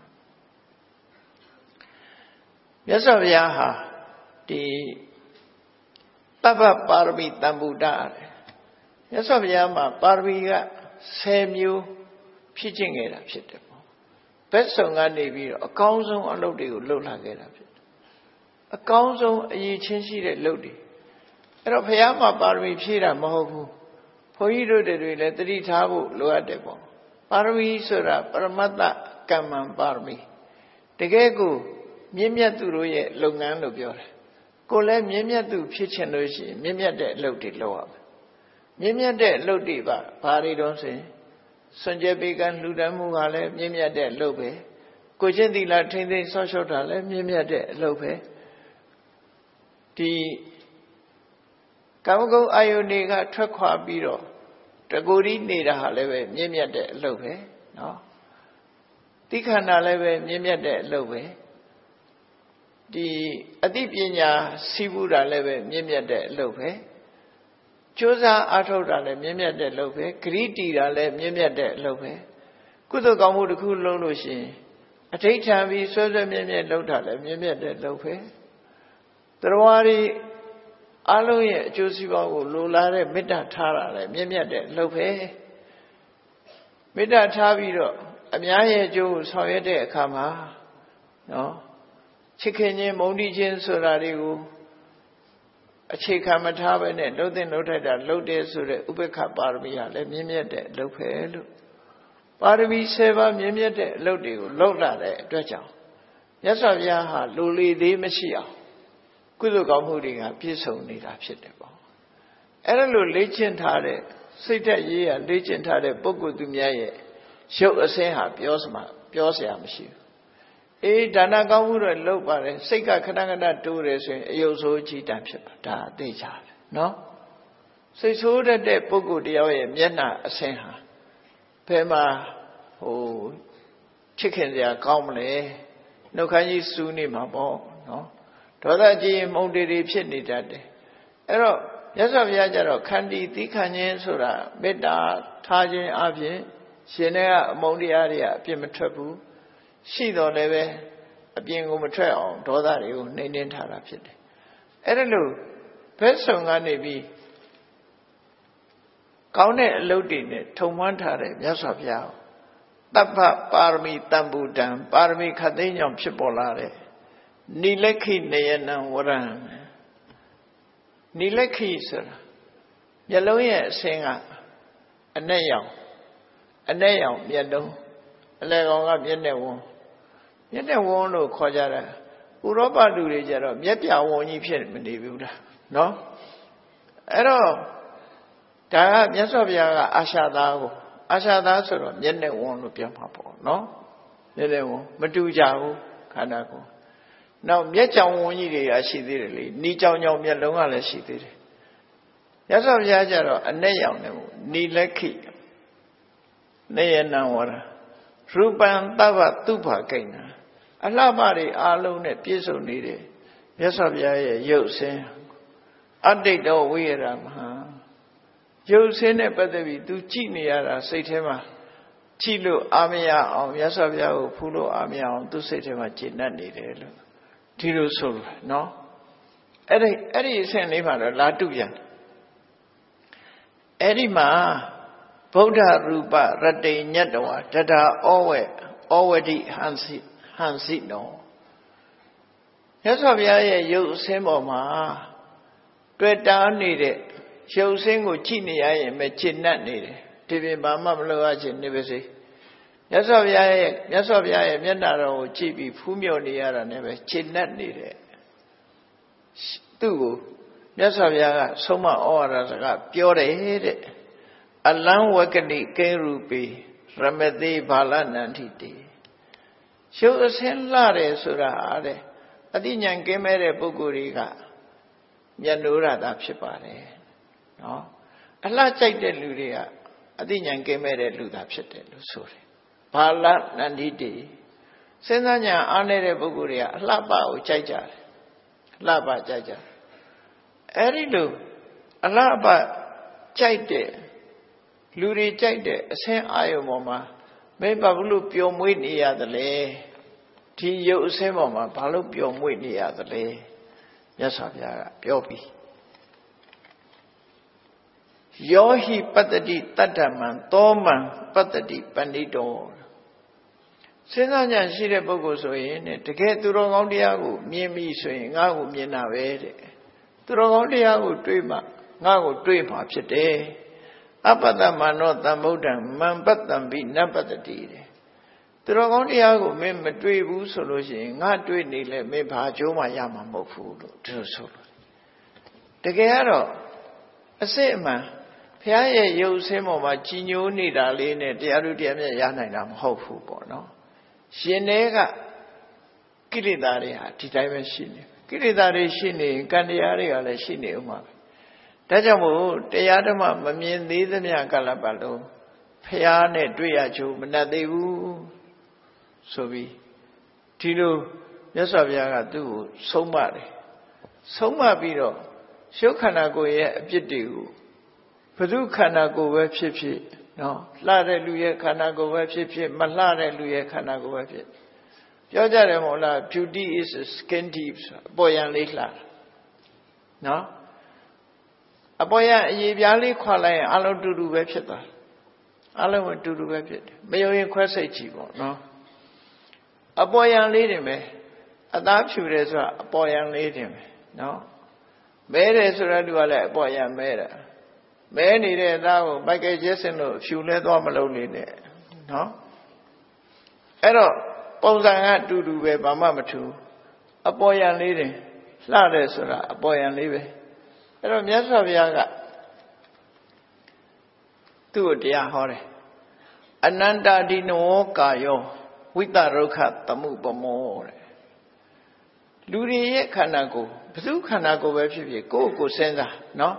မြတ်စွာဘုရားဟာဒီတပ္ပပါရမီတံဗုဒ္ဓတဲ့မြတ်စွာဘုရားမှာပါရမီကဆယ်မျိုးဖြစ်ခြင်းခဲ့တာဖြစ်တယ်ပေါ့ဘက်ဆောင်ကနေပြီးတော့အကောင်းဆုံးအလုပ်တွေကိုလုပ်လာခဲ့တာဖြစ်တယ်အကောင်းဆုံးအရေးချင်းရှိတဲ့လုပ်တွေအဲ့တော့ဘုရားမှာပါရမီဖြည့်တာမဟုတ်ဘူးဘုန်းကြီးတို့တွေလည်းတတိထားဖို့လိုအပ်တယ်ပေါ့ပါရမီဆိုတာပရမတ္တကမ္မံပါရမီတကယ်ကိုမြင့်မြတ်သူတို့ရဲ့လုပ်ငန်းလို့ပြောတယ်ကိုလည်းမြင့်မြတ်သူဖြစ်ချင်လို့ရှိရင်မြင့်မြတ်တဲ့အလုပ်တွေလုပ်ရမယ်မြင့်မြတ်တဲ့အလုပ်တွေပါဘာတွေတုံးဆိုရင်စွန့်ကြဲပေးကမ်းလှူဒန်းမှုကလည်းမြင့်မြတ်တဲ့အလုပ်ပဲကိုချင်းသီလထိမ့်သိမ်းဆောက်ရှောက်တာလည်းမြင့်မြတ်တဲ့အလုပ်ပဲဒီကကာမဂုဏ်အာယုန်တွေကထွက်ခွာပြီးတော့တကူရီနေတာဟာလည်းပဲမြင့်မြတ်တဲ့အလုပ်ပဲနော်တိခန္ဓာလည်းပဲမြင့်မြတ်တဲ့အလုပ်ပဲဒီအသိပညာစီးပူးတာလည်းပဲမြင့်မြတ်တဲ့အလုပ်ပဲကြိုးစားအားထုတ်တာလည်းမြင့်မြတ်တဲ့အလုပ်ပဲဂရိတီတာလည်းမြင့်မြတ်တဲ့အလုပ်ပဲကုသိုလ်ကောင်းမှုတစ်ခုလုပ်လို့ရှိရင်အဋိဌာန်ပြီးဆွဲဆွဲမြဲမြဲလုပ်တာလည်းမြင့်မြတ်တဲ့အလုပ်ပဲတရားရီအလုံးရဲ့အကျိုးစီးပွားကိုလိုလားတဲ့မေတ္တာထားတာလည်းမြင့်မြတ်တဲ့အလုပ်ပဲမေတ္တာထားပြီးတော့အများရဲ့အကျိုးကိုဆောင်ရွက်တဲ့အခါမှာနော်ချစ်ခင်ခြင်းမုန်းတီးခြင်းဆိုတာတွေကိုအခြေခံမထားဘဲနဲ့လှုပ်တဲ့လှုပ်ထိုက်တာလှုပ်တဲ့ဆိုတဲ့ဥပေက္ခပါရမီဟာလည်းမြင့်မြတ်တဲ့အလုပ်ပဲလို့ပါရမီဆယ်ပါးမြင့်မြတ်တဲ့အလုပ်တွေကိုလုပ်လာတဲ့အတွက်ကြောင့်မြတ်စွာဘုရားဟာလိုလေသေးမရှိအောင်ကုသိုလ်ကောင်းမှုတွေကပြည့်စုံနေတာဖြစ်တယ်ပေါ့အဲ့ဒါလို့လေ့ကျင့်ထားတဲ့စိတ်ဓာတ်ရေးရလေ့ကျင့်ထားတဲ့ပုဂ္ဂိုလ်သူများရဲ့ရုပ်အစင်းဟာပြောစမှာပြောเสียမရှိဘူးအေးဒါနကောင်းမှုတွေလုပ်ပါတယ်စိတ်ကခဏခဏတိုးတယ်ဆိုရင်အယုတ်ဆိုးကြီးတန်ဖြစ်ပါဒါအသိကြတယ်နော်စိတ်ဆိုးတတ်တဲ့ပုဂ္ဂိုလ်တယောက်ရဲ့မျက်နှာအစင်းဟာဘယ်မှာဟိုချစ်ခင်စရာကောင်းမလဲနှုတ်ခမ်းကြီးစူးနေမှာပေါ့နော်ဒေါသကြီးမှုန်တေတွေဖြစ်နေတတ်တယ်အဲ့တော့မြတ်စွာဘုရားကျတော့ခန္တီသီးခံခြင်းဆိုတာမေတ္တာထားခြင်းအပြင်ရှင်တွေကအမုန်းတရားတွေကအပြစ်မထွက်ဘူးရှိတော်လည်းပဲအပြင်ကိုမထွက်အောင်ဒေါသတွေကိုနှိမ်နှင်းထားတာဖြစ်တယ်အဲ့ဒါလို့ဘက်ဆောင်ကနေပြီးကောင်းတဲ့အလုပ်တွေနဲ့ထုံမှန်းထားတဲ့မြတ်စွာဘုရားတပ္ပပါရမီတံပူတံပါရမီခတ်သိမ်းကြောင့်ဖြစ်ပေါ်လာတဲ့နိလက်ခိနယနံဝရံနိလက်ခိဆိုတာမျက်လုံးရဲ့အစင်းကအနက်ရောင်အနက်ရောင်မျက်လုံးအလယ်ကောင်ကမျက်နှာဝန်းမျက်နှာဝန်းလို့ခေါ်ကြတာဥရောပလူတွေကြတော့မျက်ပြဝန်းကြီးဖြစ်မနေဘူးလားနော်အဲ့တော့ဒါကမြတ်စွာဘုရားကအာရှသားကိုအာရှသားဆိုတော့မျက်နှာဝန်းလို့ပြောမှာပေါ့နော်မျက်နှာဝန်းမတူကြဘူးခန္ဓာကိုယ်နောက်မျက်ကြောင်ဝန်းကြီးတွေကရှိသေးတယ်လေနီကြောင်ကြောင်မျက်လုံးကလည်းရှိသေးတယ်မြတ်စွာဘုရားကျတော့အနဲ့ရောင်တယ်ပေါ့နီလက်ခိနေယနံဝရရူပံတဗ္ဗတုဖာကိဏ္ဏအလှပတွေအားလုံးနဲ့ပြည့်စုံနေတယ်မြတ်စွာဘုရားရဲ့ရုပ်ဆင်းအတ္တိတောဝိရမဟာရုပ်ဆင်းနဲ့ပတ်သက်ပြီးသူကြည့်နေရတာစိတ်ထဲမှာကြည့်လို့အာမရအောင်မြတ်စွာဘုရားကိုဖူးလို့အာမရအောင်သူစိတ်ထဲမှာကျေနပ်နေတယ်လို့ဒီလိုဆိုလို့နော်အဲ့ဒီအဲ့ဒီအဆင့်လေးမှာတော့လာတုပြန်အဲ့ဒီမှာဗုဒ္ဓရူပရတိညတ္တဝတထာဩဝေဩဝတိဟံစီဟံစီနောမြတ်စွာဘုရားရဲ့ရုပ်အဆင်းပေါ်မှာတွေ့တာနေတဲ့ရုပ်အဆင်းကိုကြည့်နေရရင်ပဲရှင်းတတ်နေတယ်ဒီပြင်ဘာမှမလုပ်ရချင်နေပါစေမြတ်စွာဘုရားရဲ့မြတ်စွာဘုရားရဲ့မျက်နှာတော်ကိုကြည့်ပြီးဖူးမြော်နေရတာနဲ့ပဲရှင်းတတ်နေတယ်သူ့ကိုမြတ်စွာဘုရားကဆုံးမဩဝါဒစကားပြောတယ်တဲ့အလံဝကတိကေရူပေရမတိဘာလနန္ထိတေရုပ်အစင်းလှတယ်ဆိုတာတဲ့အတိညာဉ်ကင်းမဲ့တဲ့ပုဂ္ဂိုလ်တွေကမျက်နှိုးရတာဖြစ်ပါတယ်နော်အလှကြိုက်တဲ့လူတွေကအတိညာဉ်ကင်းမဲ့တဲ့လူသာဖြစ်တယ်လို့ဆိုတယ်ဘာလနန္ထိတေစဉ်းစားဉာဏ်အားနေတဲ့ပုဂ္ဂိုလ်တွေကအလှပကိုကြိုက်ကြတယ်အလှပကြိုက်ကြတယ်အဲ့ဒီလိုအလှပကြိုက်တဲ့လူတွေကြိုက်တဲ့အဆင်းအာယုံပေါ်မှာမင်းဘာလို့ပျော်မွေ့နေရသလဲဒီရုပ်အဆင်းပေါ်မှာဘာလို့ပျော်မွေ့နေရသလဲမြတ်စွာဘုရားကပြောပြီးယောဟိပတ္တိတတ္တမံသောမံပတ္တိပဏိတောစဉ်းစားဉာဏ်ရှိတဲ့ပုဂ္ဂိုလ်ဆိုရင်တကယ်သူတော်ကောင်းတရားကိုမြင်ပြီဆိုရင်ငါ့ကိုမြင်တာပဲတဲ့သူတော်ကောင်းတရားကိုတွေးမှငါ့ကိုတွေးမှဖြစ်တယ်အပတ္တမနောတံဗုဒ္ဓံမံပတ္တံပိနပတ္တိတဲ့သူတော်ကောင်းတရားကိုမင်းမတွေးဘူးဆိုလို့ရှိရင်ငါတွေးနေလဲမင်းဘာအကျိုးမှရမှာမဟုတ်ဘူးလို့ဒီလိုဆိုလို့တကယ်ကတော့အစစ်အမှန်ဘုရားရဲ့ရုပ်ဆင်းပေါ်မှာကြီးညိုနေတာလေးနဲ့တရားသူတရားမြတ်ရနိုင်တာမဟုတ်ဘူးပေါ့နော်ရှင်တွေကကိလေသာတွေဟာဒီတိုင်းပဲရှိနေကိလေသာတွေရှိနေရင်ကံတရားတွေကလည်းရှိနေဥမှာပဲဒါကြောင့်မို့တရားဓမ္မမမြင်သေးသမျှကာလပတ်လုံးဖျားနဲ့တွေ့ရချို့မနှက်သေးဘူးဆိုပြီးဒီလိုမြတ်စွာဘုရားကသူ့ကိုဆုံးမတယ်ဆုံးမပြီးတော့ရုပ်ခန္ဓာကိုယ်ရဲ့အပြစ်တွေကိုဘု து ခန္ဓာကိုယ်ပဲဖြစ်ဖြစ်နော်လှတဲ့လူရဲ့ခန္ဓာကိုယ်ပဲဖြစ်ဖြစ်မလှတဲ့လူရဲ့ခန္ဓာကိုယ်ပဲဖြစ်ပြောကြတယ်မဟုတ်လား beauty is skin deep အပေါ်ယံလေးလှနော်အပေါ်ယံအရေးပြားလေးခွာလိုက်ရင်အလုံးတူတူပဲဖြစ်သွားအလုံးတူတူပဲဖြစ်တယ်မယုံရင်ခွဲစိတ်ကြည့်ပေါ့နော်အပေါ်ယံလေးတင်ပဲအသားဖြူတယ်ဆိုတာအပေါ်ယံလေးတင်ပဲနော်မဲတယ်ဆိုတော့သူကလည်းအပေါ်ယံမဲတာမဲနေတဲ့အသားကိုမိုက်ကယ်ဂျက်ဆင်လို့ဖြူလဲသွားမလုပ်နေနဲ့နော်အဲ့တော့ပုံစံကတူတူပဲဘာမှမထူအပေါ်ယံလေးတင်လှတယ်ဆိုတာအပေါ်ယံလေးပဲအဲ့တော့မြတ်စွာဘုရားကသူ့ကိုတရားဟောတယ်အနန္တာဒီနောကာယောဝိတရုခတမှုပမောတဲ့လူတွေရဲ့ခန္ဓာကိုယ်ဘု து ခန္ဓာကိုယ်ပဲဖြစ်ဖြစ်ကိုယ့်ကိုယ်စဉ်းစားနော်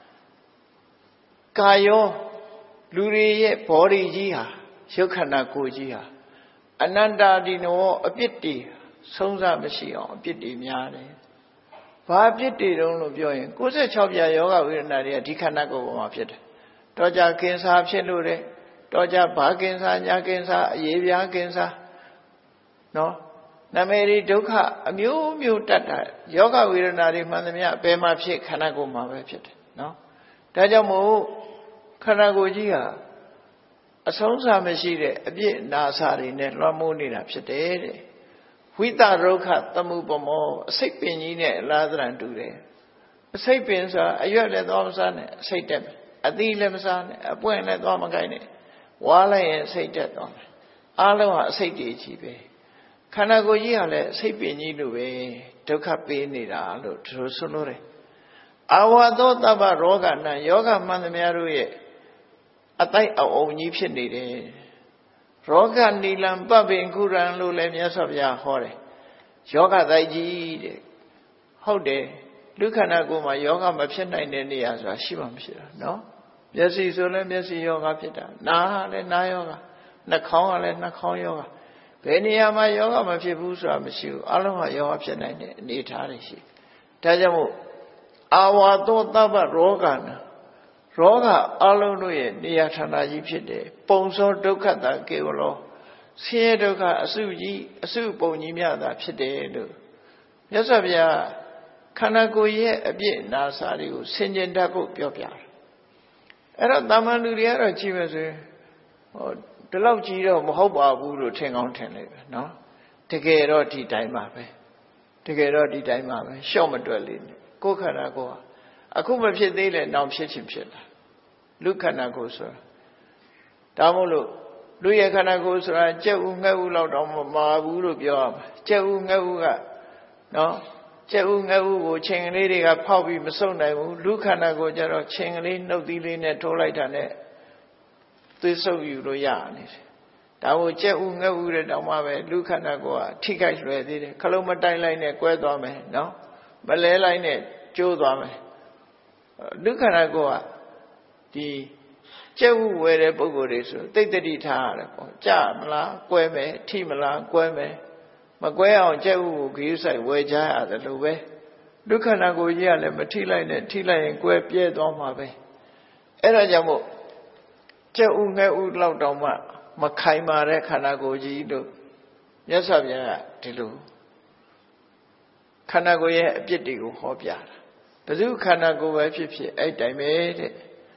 ကာယောလူတွေရဲ့ body ကြီးဟာရုပ်ခန္ဓာကိုယ်ကြီးဟာအနန္တာဒီနောအပြစ်တွေဆုံးစမရှိအောင်အပြစ်တွေများတယ်ဘာအပြစ်တွေတုံးလို့ပြောရင်ကိုယ်ဆက်၆ပြာယောဂဝေဒနာတွေကဒီခန္ဓာကိုယ်ပေါ်မှာဖြစ်တယ်တော့ကြကင်ဆာဖြစ်လို့တဲ့တော့ကြဘာကင်ဆာညာကင်ဆာအရေးပြားကင်ဆာနော်နာမည်ဒီဒုက္ခအမျိုးမျိုးတတ်တာယောဂဝေဒနာတွေမှန်သမျှဘယ်မှာဖြစ်ခန္ဓာကိုယ်မှာပဲဖြစ်တယ်နော်ဒါကြောင့်မို့ခန္ဓာကိုယ်ကြီးဟာအဆုံးအစမရှိတဲ့အပြစ်နာစာတွေနဲ့လွှမ်းမိုးနေတာဖြစ်တယ်တဲ့ဝိတရုခတမှုပမောအစိတ်ပင်ကြီးနဲ့အလားသဏ္ဍာန်တူတယ်အစိတ်ပင်ဆိုတာအရွက်လည်းသွားမစားနဲ့အစိတ်တက်မယ်အသီးလည်းမစားနဲ့အပွင့်လည်းသွားမကိုင်းနဲ့ဝါလိုက်ရင်အစိတ်တက်သွားမယ်အားလုံးဟာအစိတ်တွေကြီးပဲခန္ဓာကိုယ်ကြီးဟာလည်းအစိတ်ပင်ကြီးလိုပဲဒုက္ခပေးနေတာလို့သူတို့ဆိုလို့တယ်အာဝါသောတပ္ပရောဂနာယောဂမှန်သမျှတို့ရဲ့အတိုက်အအုံကြီးဖြစ်နေတယ်ရောဂနီလံပပင်ကုရံလို့လည်းမြတ်စွာဘုရားဟောတယ်ယောဂတိုက်ကြီးတဲ့ဟုတ်တယ်လူခန္ဓာကိုယ်မှာယောဂမဖြစ်နိုင်တဲ့နေရာဆိုတာရှိမှမရှိတာနော်မျက်စိဆိုလည်းမျက်စိယောဂဖြစ်တာနားကလည်းနားယောဂနှာခေါင်းကလည်းနှာခေါင်းယောဂဘယ်နေရာမှာယောဂမဖြစ်ဘူးဆိုတာမရှိဘူးအလုံးဟာယောဂဖြစ်နိုင်တဲ့အနေအထားတွေရှိဒါကြောင့်မို့အာဝါသောတပ္ပရောဂနာရောဂအလုံးတို့ရဲ့နေရာဌာနကြီးဖြစ်တယ်ပုံစောဒုက္ခတာကေဝလောဆင်းရဲဒုက္ခအစုကြီးအစုပုံကြီးများတာဖြစ်တယ်လို့မြတ်စွာဘုရားခန္ဓာကိုယ်ရဲ့အပြစ်နာစာတွေကိုဆင်ခြင်တတ်ဖို့ပြောပြတယ်အဲ့တော့တာမန်လူတွေကတော့ကြည့်မယ်ဆိုရင်ဟောဒီလောက်ကြီးတော့မဟုတ်ပါဘူးလို့ထင်ကောင်းထင်လိုက်ပဲနော်တကယ်တော့ဒီတိုင်းပါပဲတကယ်တော့ဒီတိုင်းပါပဲရှော့မတွက်လေးနဲ့ကိုယ်ခန္ဓာကိုယ်ဟာအခုမဖြစ်သေးလဲနောက်ဖြစ်ချင်းဖြစ်လာလူခန္ဓာကိုယ်ဆိုတာဒါမို့လို့လူရဲ့ခန္ဓာကိုယ်ဆိုတာကြက်ဥငှက်ဥလောက်တော့မမာဘူးလို့ပြောရမှာကြက်ဥငှက်ဥကနော်ကြက်ဥငှက်ဥကိုချိန်ကလေးတွေကဖောက်ပြီးမစုံနိုင်ဘူးလူခန္ဓာကိုယ်ကျတော့ချိန်ကလေးနှုတ်သီးလေးနဲ့ထိုးလိုက်တာနဲ့သွေးဆုပ်ယူလို့ရနေတယ်ဒါကိုကြက်ဥငှက်ဥတဲ့တောင်မှပဲလူခန္ဓာကိုယ်ကထိခိုက်လွယ်သေးတယ်ခလုံးမတိုက်လိုက်နဲ့ကွဲသွားမယ်နော်မလဲလိုက်နဲ့ကျိုးသွားမယ်လူခန္ဓာကိုယ်ကဒီကြက်ဥဝယ်တဲ့ပုဂ္ဂိုလ်တွေဆိုသိတ္တိထားရတယ်ပေါ့ကြမလားကွဲမယ်ထိမလားကွဲမယ်မကွဲအောင်ကြက်ဥကိုဂရုစိုက်ဝယ်ကြရတယ်လို့ပဲလူခန္ဓာကိုယ်ကြီးကလည်းမထိလိုက်နဲ့ထိလိုက်ရင်ကွဲပြဲသွားမှာပဲအဲ့ဒါကြောင့်မို့ကြက်ဥငှက်ဥလောက်တောင်မှမခိုင်မာတဲ့ခန္ဓာကိုယ်ကြီးလို့မြတ်စွာဘုရားကဒီလိုခန္ဓာကိုယ်ရဲ့အပြစ်တွေကိုဟောပြတာဘယ်သူခန္ဓာကိုယ်ပဲဖြစ်ဖြစ်အဲ့တိုင်းပဲတဲ့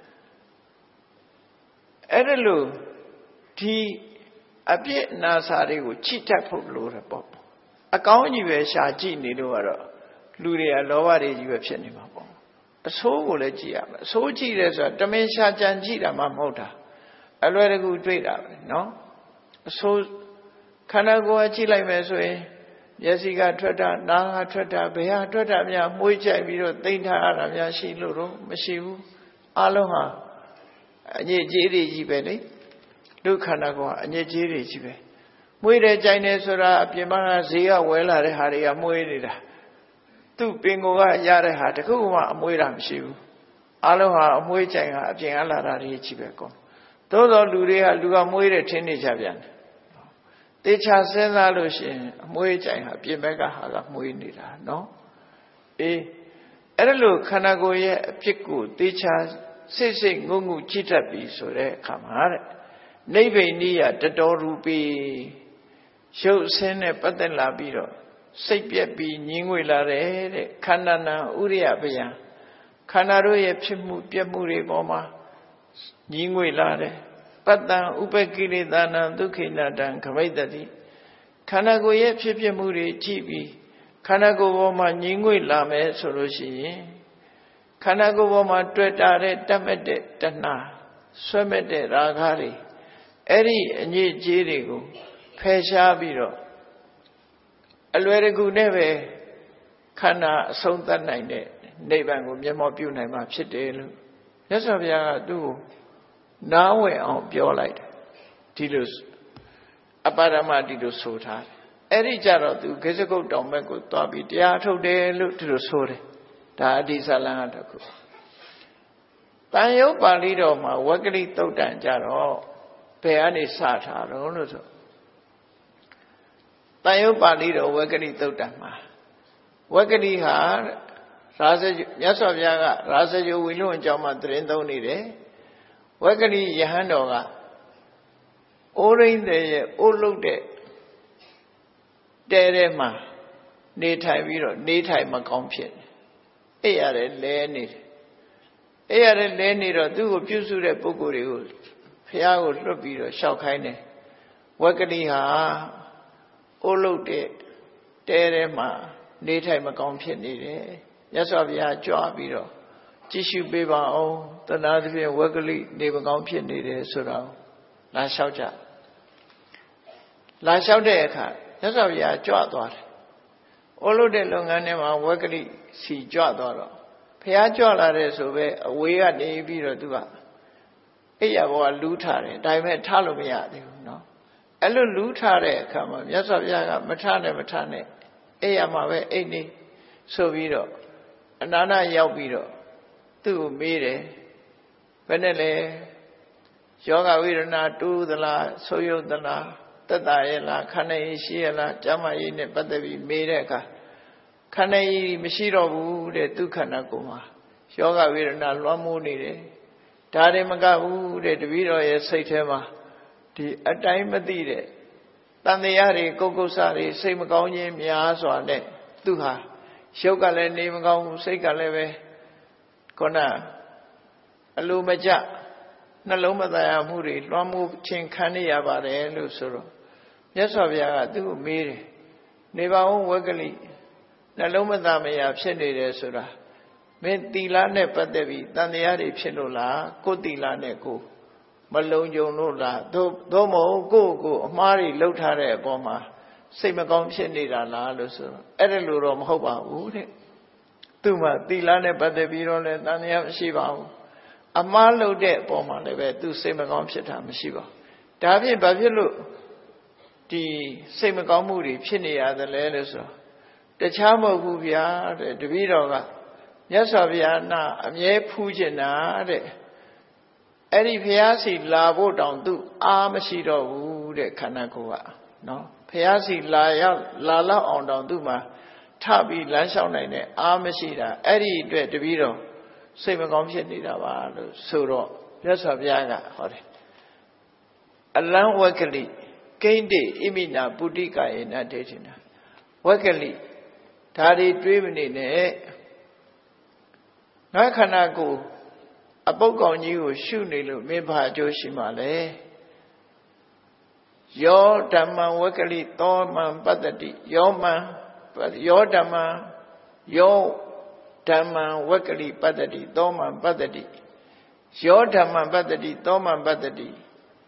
အဲ့ဒါလို့ဒီအပြစ်နာစာတွေကိုချိတတ်ဖို့လိုတယ်ပေါ့အကောင်းကြီးပဲရှာကြည့်နေလို့ကတော့လူတွေကလောဘတွေကြီးပဲဖြစ်နေမှာပေါ့အဆိုးကိုလည်းကြည့်ရမယ်အဆိုးကြည့်တယ်ဆိုတာတမင်ရှာကြံကြည့်တာမှမဟုတ်တာအလွယ်တကူတွေ့တာပဲနော်အဆိုးခန္ဓာကိုယ်ကကြည့်လိုက်မယ်ဆိုရင်မျက်စိကထွက်တာနားကထွက်တာဘယ်ဟာထွက်တာများမွေးကြိုက်ပြီးတော့သိမ့်ထားရတာများရှိလို့တော့မရှိဘူးအလုံးဟာအညစ်အကြေးတွေကြီးပဲလေဒုက္ခနာကအညစ်အကြေးတွေကြီးပဲမွေးတယ်ကြိုင်တယ်ဆိုတာအပြင်မှာဈေးကဝဲလာတဲ့ဟာတွေကမွေးနေတာသူ့ပင်ကိုယ်ကရတဲ့ဟာတခုမှအမွေးတာမရှိဘူးအားလုံးဟာအမွှေးကြိုင်ဟာအပြင်အလာတာတွေကြီးပဲကောသို့တော်လူတွေဟာလူကမွှေးတယ်ထင်နေကြပြန်တယ်တေချာစဉ်းစားလို့ရှိရင်အမွှေးကြိုင်ဟာပြင်ဘက်ကဟာကမွှေးနေတာနော်အေးအဲ့ဒါလို့ခန္ဓာကိုယ်ရဲ့အဖြစ်ကိုတေချာစိတ်စိတ်ငုံငုံကြည့်တတ်ပြီဆိုတဲ့အခါမှာတဲ့နိဗ္ဗိနိယတတော်ရူပိရုပ်ဆင်းနဲ့ပတ်သက်လာပြီးတော့စိတ်ပြက်ပြီးညင်းငွေလာတယ်တဲ့ခန္ဓာနာဥရိယပယံခန္ဓာတို့ရဲ့ဖြစ်မှုပြက်မှုတွေပေါ်မှာညင်းငွေလာတယ်ပတ္တံဥပကိလေသာနံဒုက္ခိနတံခမိတ်တတိခန္ဓာကိုယ်ရဲ့ဖြစ်ဖြစ်မှုတွေကြည့်ပြီးခန္ဓာကိုယ်ပေါ်မှာညင်းငွေလာမယ်ဆိုလို့ရှိရင်ခန္ဓာကိုယ်ပေါ်မှာတွေ့တာတဲ့တတ်မဲ့တဲ့တဏှာဆွဲမဲ့တဲ့ရာဂတွေအဲ့ဒီအညစ်အကြေးတွေကိုဖယ်ရှားပြီးတော့အလွယ်တကူနဲ့ပဲခန္ဓာအဆုံးသတ်နိုင်တဲ့နိဗ္ဗာန်ကိုမျက်မှောက်ပြုနိုင်မှာဖြစ်တယ်လို့မြတ်စွာဘုရားကသူ့ကိုနားဝင်အောင်ပြောလိုက်တယ်ဒီလိုအပါရမတိလို့ဆိုထားတယ်အဲ့ဒီကြတော့သူခေစကုတ်တောင်ဘက်ကိုသွားပြီးတရားထုတ်တယ်လို့ဒီလိုဆိုတယ်ဒါအဒီဇလံတခုတန်ရုပ်ပါဠိတော်မှာဝဂ္ဂလိသုတ်တံကြတော့ဘယ်ကနေစထားတော့လို့ဆိုတန်ရုပ်ပါဠိတော်ဝဂ္ဂလိသုတ်တံမှာဝဂ္ဂလိဟာရာဇမြတ်စွာဘုရားကရာဇဂိုဝီလွန်အကြောင်းမှာသတင်းသုံးနေတယ်ဝဂ္ဂလိယဟန်တော်ကအိုးရင်းတဲ့ရဲ့အိုးလုတ်တဲ့တဲထဲမှာနေထိုင်ပြီးတော့နေထိုင်မကောင်းဖြစ်နေအဲ့ရတယ်လဲနေတယ်အဲ့ရတယ်လဲနေတော့သူ့ကိုပြုစုတဲ့ပုဂ္ဂိုလ်တွေကိုဘုရားကိုလွတ်ပြီးတော့ရှောက်ခိုင်းတယ်ဝဂ္ဂလိဟာအိုးလုတ်တဲ့တဲထဲမှာနေထိုင်မကောင်းဖြစ်နေတယ်မြတ်စွာဘုရားကြွပြီးတော့ကြည့်ရှုပေးပါအောင်သနာသဖြင့်ဝဂ္ဂလိနေမကောင်းဖြစ်နေတယ်ဆိုတော့လာလျှောက်ကြလာလျှောက်တဲ့အခါမြတ်စွာဘုရားကြွသွားတယ်အိုးလုတ်တဲ့လုပ်ငန်းထဲမှာဝဂ္ဂလိစီကြွသွားတော့ဘုရားကြွလာတဲ့ဆိုပဲအဝေးကနေပြီးတော့သူကအိယာဘောကလူးထားတယ်ဒါပေမဲ့ထားလို့မရသေးဘူးเนาะအဲ့လိုလူးထားတဲ့အခါမှာမြတ်စွာဘုရားကမထားနဲ့မထားနဲ့အိယာမှာပဲအိတ်နေဆိုပြီးတော့အနာနာရောက်ပြီးတော့သူ့ကိုမေးတယ်ဘယ်နဲ့လဲယောဂဝိရဏတူးသလားဆိုးရုပ်သလားတက်တာရဲ့လားခန္ဓာရည်ရှိရလားကျမ်းမာရေးနဲ့ပတ်သက်ပြီးမေးတဲ့အခါခန္ဓာရည်မရှိတော့ဘူးတဲ့သူခန္ဓာကိုယ်မှာယောဂဝိရဏလွှမ်းမိုးနေတယ်ဒါတွေမကဘူးတဲ့တပည့်တော်ရဲ့စိတ်ထဲမှာဒီအတိုင်းမသိတဲ့တန်တရားတွေကုက္ကုဆတွေစိတ်မကောင်းခြင်းများစွာနဲ့သူဟာရုပ်ကလည်းနေမကောင်းဘူးစိတ်ကလည်းပဲခုနအလိုမကျနှလုံးမသားရမှုတွေလွှမ်းမိုးခြင်းခံရရပါတယ်လို့ဆိုတော့မြတ်စွာဘုရားကသူ့ကိုမေးတယ်နေပါဦးဝဂ္ဂလိနှလုံးမသားမရဖြစ်နေတယ်ဆိုတာမင်းသီလနဲ့ပတ်သက်ပြီးတန်တရားတွေဖြစ်လို့လားကိုယ်သီလနဲ့ကိုမလုံခြုံလို့လားသို့သို့မဟုတ်ကိုယ့်ကိုအမှားတွေလှုပ်ထားတဲ့အပေါ်မှာစိတ်မကောင်းဖြစ်နေတာလားလို့ဆိုတော့အဲ့ဒါလိုတော့မဟုတ်ပါဘူးတဲ့သူ့မှာသီလနဲ့ပတ်သက်ပြီးတော့လည်းတန်တရားမရှိပါဘူးအမှားလုပ်တဲ့အပေါ်မှာလည်းပဲသူစိတ်မကောင်းဖြစ်တာမရှိပါဘူးဒါဖြင့်ဘာဖြစ်လို့ဒီစိတ်မကောင်းမှုတွေဖြစ်နေရသလဲလို့ဆိုတခြားမဟုတ်ဘူးဗျာတဲ့တပည့်တော်ကမြတ်စွာဘုရားနာအမြဲဖူးချင်တာတဲ့အဲ့ဒီဘုရားစီလာဖို့တောင်သူအားမရှိတော့ဘူးတဲ့ခန္ဓာကိုယ်ကနော်ဘုရားစီလာရောက်လာလောက်အောင်တောင်သူမှာထပြီးလမ်းလျှောက်နိုင်တဲ့အားမရှိတာအဲ့ဒီအတွက်တပည့်တော်စိတ်မကောင်းဖြစ်နေတာပါလို့ဆိုတော့မြတ်စွာဘုရားကဟောတယ်အလံဝဂ္ဂလိကိဋ္တိဣမိနာပုတိကာယေနဒေတိနာဝဂ္ဂလိဒါတွေတွေးမနေနဲ့ငါခန္ဓာကိုယ်အပုပ်ကောင်ကြီးကိုရှုနေလို့မင်းဘာအကျိုးရှိမှလဲယောဓမ္မဝဂ္ဂလိသောမံပတ္တတိယောမံယောဓမ္မယောဓမ္မဝဂ္ဂလိပတ္တတိသောမံပတ္တတိယောဓမ္မပတ္တတိသောမံပတ္တတိ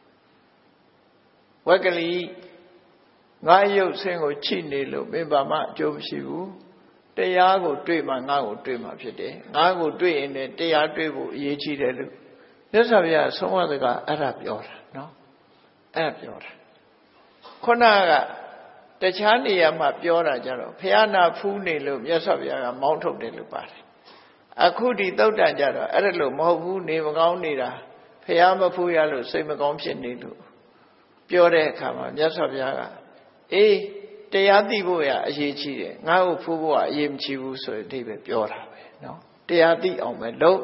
ဝဂ္ဂလိငါရုပ်ဆင်းကိုချိနေလို့မင်းဘာမှအကျိုးမရှိဘူးတရားကိုတွေ့မှငါ့ကိုတွေ့မှဖြစ်တယ်ငါ့ကိုတွေ့ရင်လည်းတရားတွေ့ဖို့အရေးကြီးတယ်လို့မြတ်စွာဘုရားဆုံးမစကားအဲ့ဒါပြောတာနော်အဲ့ဒါပြောတာခုနကတခြားနေရာမှာပြောတာကြတော့ဘုရားနာဖူးနေလို့မြတ်စွာဘုရားကမောင်းထုတ်တယ်လို့ပါတယ်အခုဒီတုတ်တန်ကြတော့အဲ့ဒါလို့မဟုတ်ဘူးနေမကောင်းနေတာဖះမဖူးရလို့စိတ်မကောင်းဖြစ်နေလို့ပြောတဲ့အခါမှာမြတ်စွာဘုရားကအေးတရားသိဖို့ရအရေးကြီးတယ်ငါ့ကိုဖူးဖို့ကအရေးမကြီးဘူးဆိုတဲ့အဓိပ္ပာယ်ပြောတာပဲနော်တရားသိအောင်ပဲလုပ်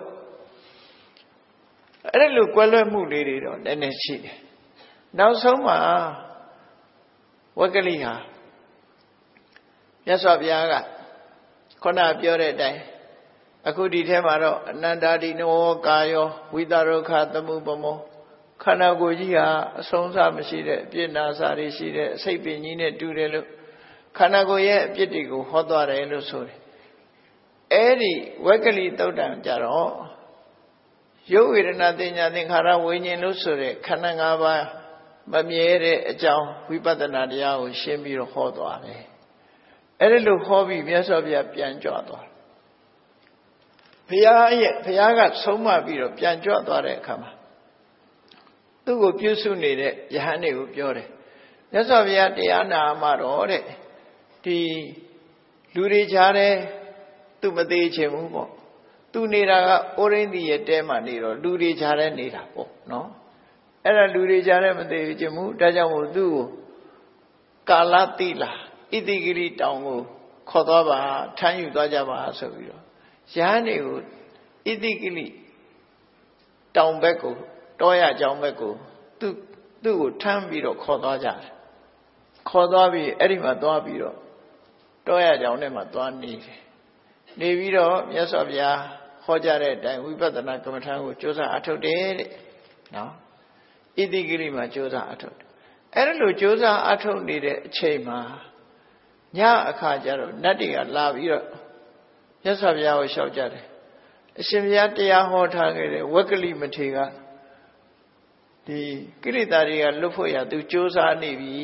အဲ့ဒါလို့ကွဲလွဲမှုလေးတွေတော့နည်းနည်းရှိတယ်နောက်ဆုံးမှာဝက္ကလိဟာမြတ်စွာဘုရားကခုနပြောတဲ့အတိုင်းအခုဒီထဲမှာတော့အနန္တာတိနောကာယောဝိတရုခသမုပမောခန္ဓာကိုယ်ကြီးဟာအဆုံးအစမရှိတဲ့အပြစ်နာစာတွေရှိတဲ့အစိတ်ပင်ကြီးနဲ့တူတယ်လို့ခန္ဓာကိုယ်ရဲ့အပြစ်တွေကိုဟောသွားတယ်လို့ဆိုတယ်အဲ့ဒီဝက္ကလိသုတ်တံကြတော့ရုပ်ဝေဒနာတင်ညာသင်္ခါရဝိညာဉ်လို့ဆိုတဲ့ခန္ဓာ၅ပါးမမြဲတဲ့အကြောင်းဝိပဿနာတရားကိုရှင်းပြီးတော့ဟောသွားတယ်အဲ့ဒီလိုဟောပြီးမြတ်စွာဘုရားပြန်ကြွသွားဘုရားရဲ့ဘုရားကဆုံးမပြီးတော့ပြန်ကြွသွားတဲ့အခါမှာသူ့ကိုပြုစုနေတဲ့ယဟန်တွေကိုပြောတယ်မြတ်စွာဘုရားတရားနာမှာတော့တဲ့ဒီလူတွေကြားတဲ့သူမသေးချင်ဘူးပေါ့သူနေတာကအိုရင်းဒီရဲ့တဲမှာနေတော့လူတွေကြားတဲ့နေတာပေါ့နော်အဲ့ဒါလူတွေကြားတဲ့မသေးချင်ဘူးဒါကြောင့်မို့သူ့ကိုကာလတိလာဣတိဂရိတောင်ကိုခေါ်သွားပါထမ်းယူသွားကြပါဆိုပြီးတော့ယဟန်တွေကိုဣတိဂရိတောင်ဘက်ကိုတောရကြောင်ဘက်ကိုသူ့သူ့ကိုထမ်းပြီးတော့ခေါ်သွားကြတယ်ခေါ်သွားပြီးအဲ့ဒီမှာသွားပြီးတော့တောရကြောင်ထဲမှာသွားနေတယ်နေပြီးတော့မြတ်စွာဘုရားဟောကြားတဲ့အတိုင်းဝိပဿနာကမ္မထာကိုကြိုးစားအထုတ်တယ်တဲ့နော်ဣတိဂရိမှာကြိုးစားအထုတ်တယ်အဲ့ဒါလိုကြိုးစားအထုတ်နေတဲ့အချိန်မှာညအခါကျတော့နတ်တွေကလာပြီးတော့မြတ်စွာဘုရားကိုလျှောက်ကြတယ်အရှင်ဘုရားတရားဟောထားခဲ့တဲ့ဝက္ကလိမထေရကဒီကိလေသာတွေကလွတ်ဖို့ရသူကြိုးစားနေပြီ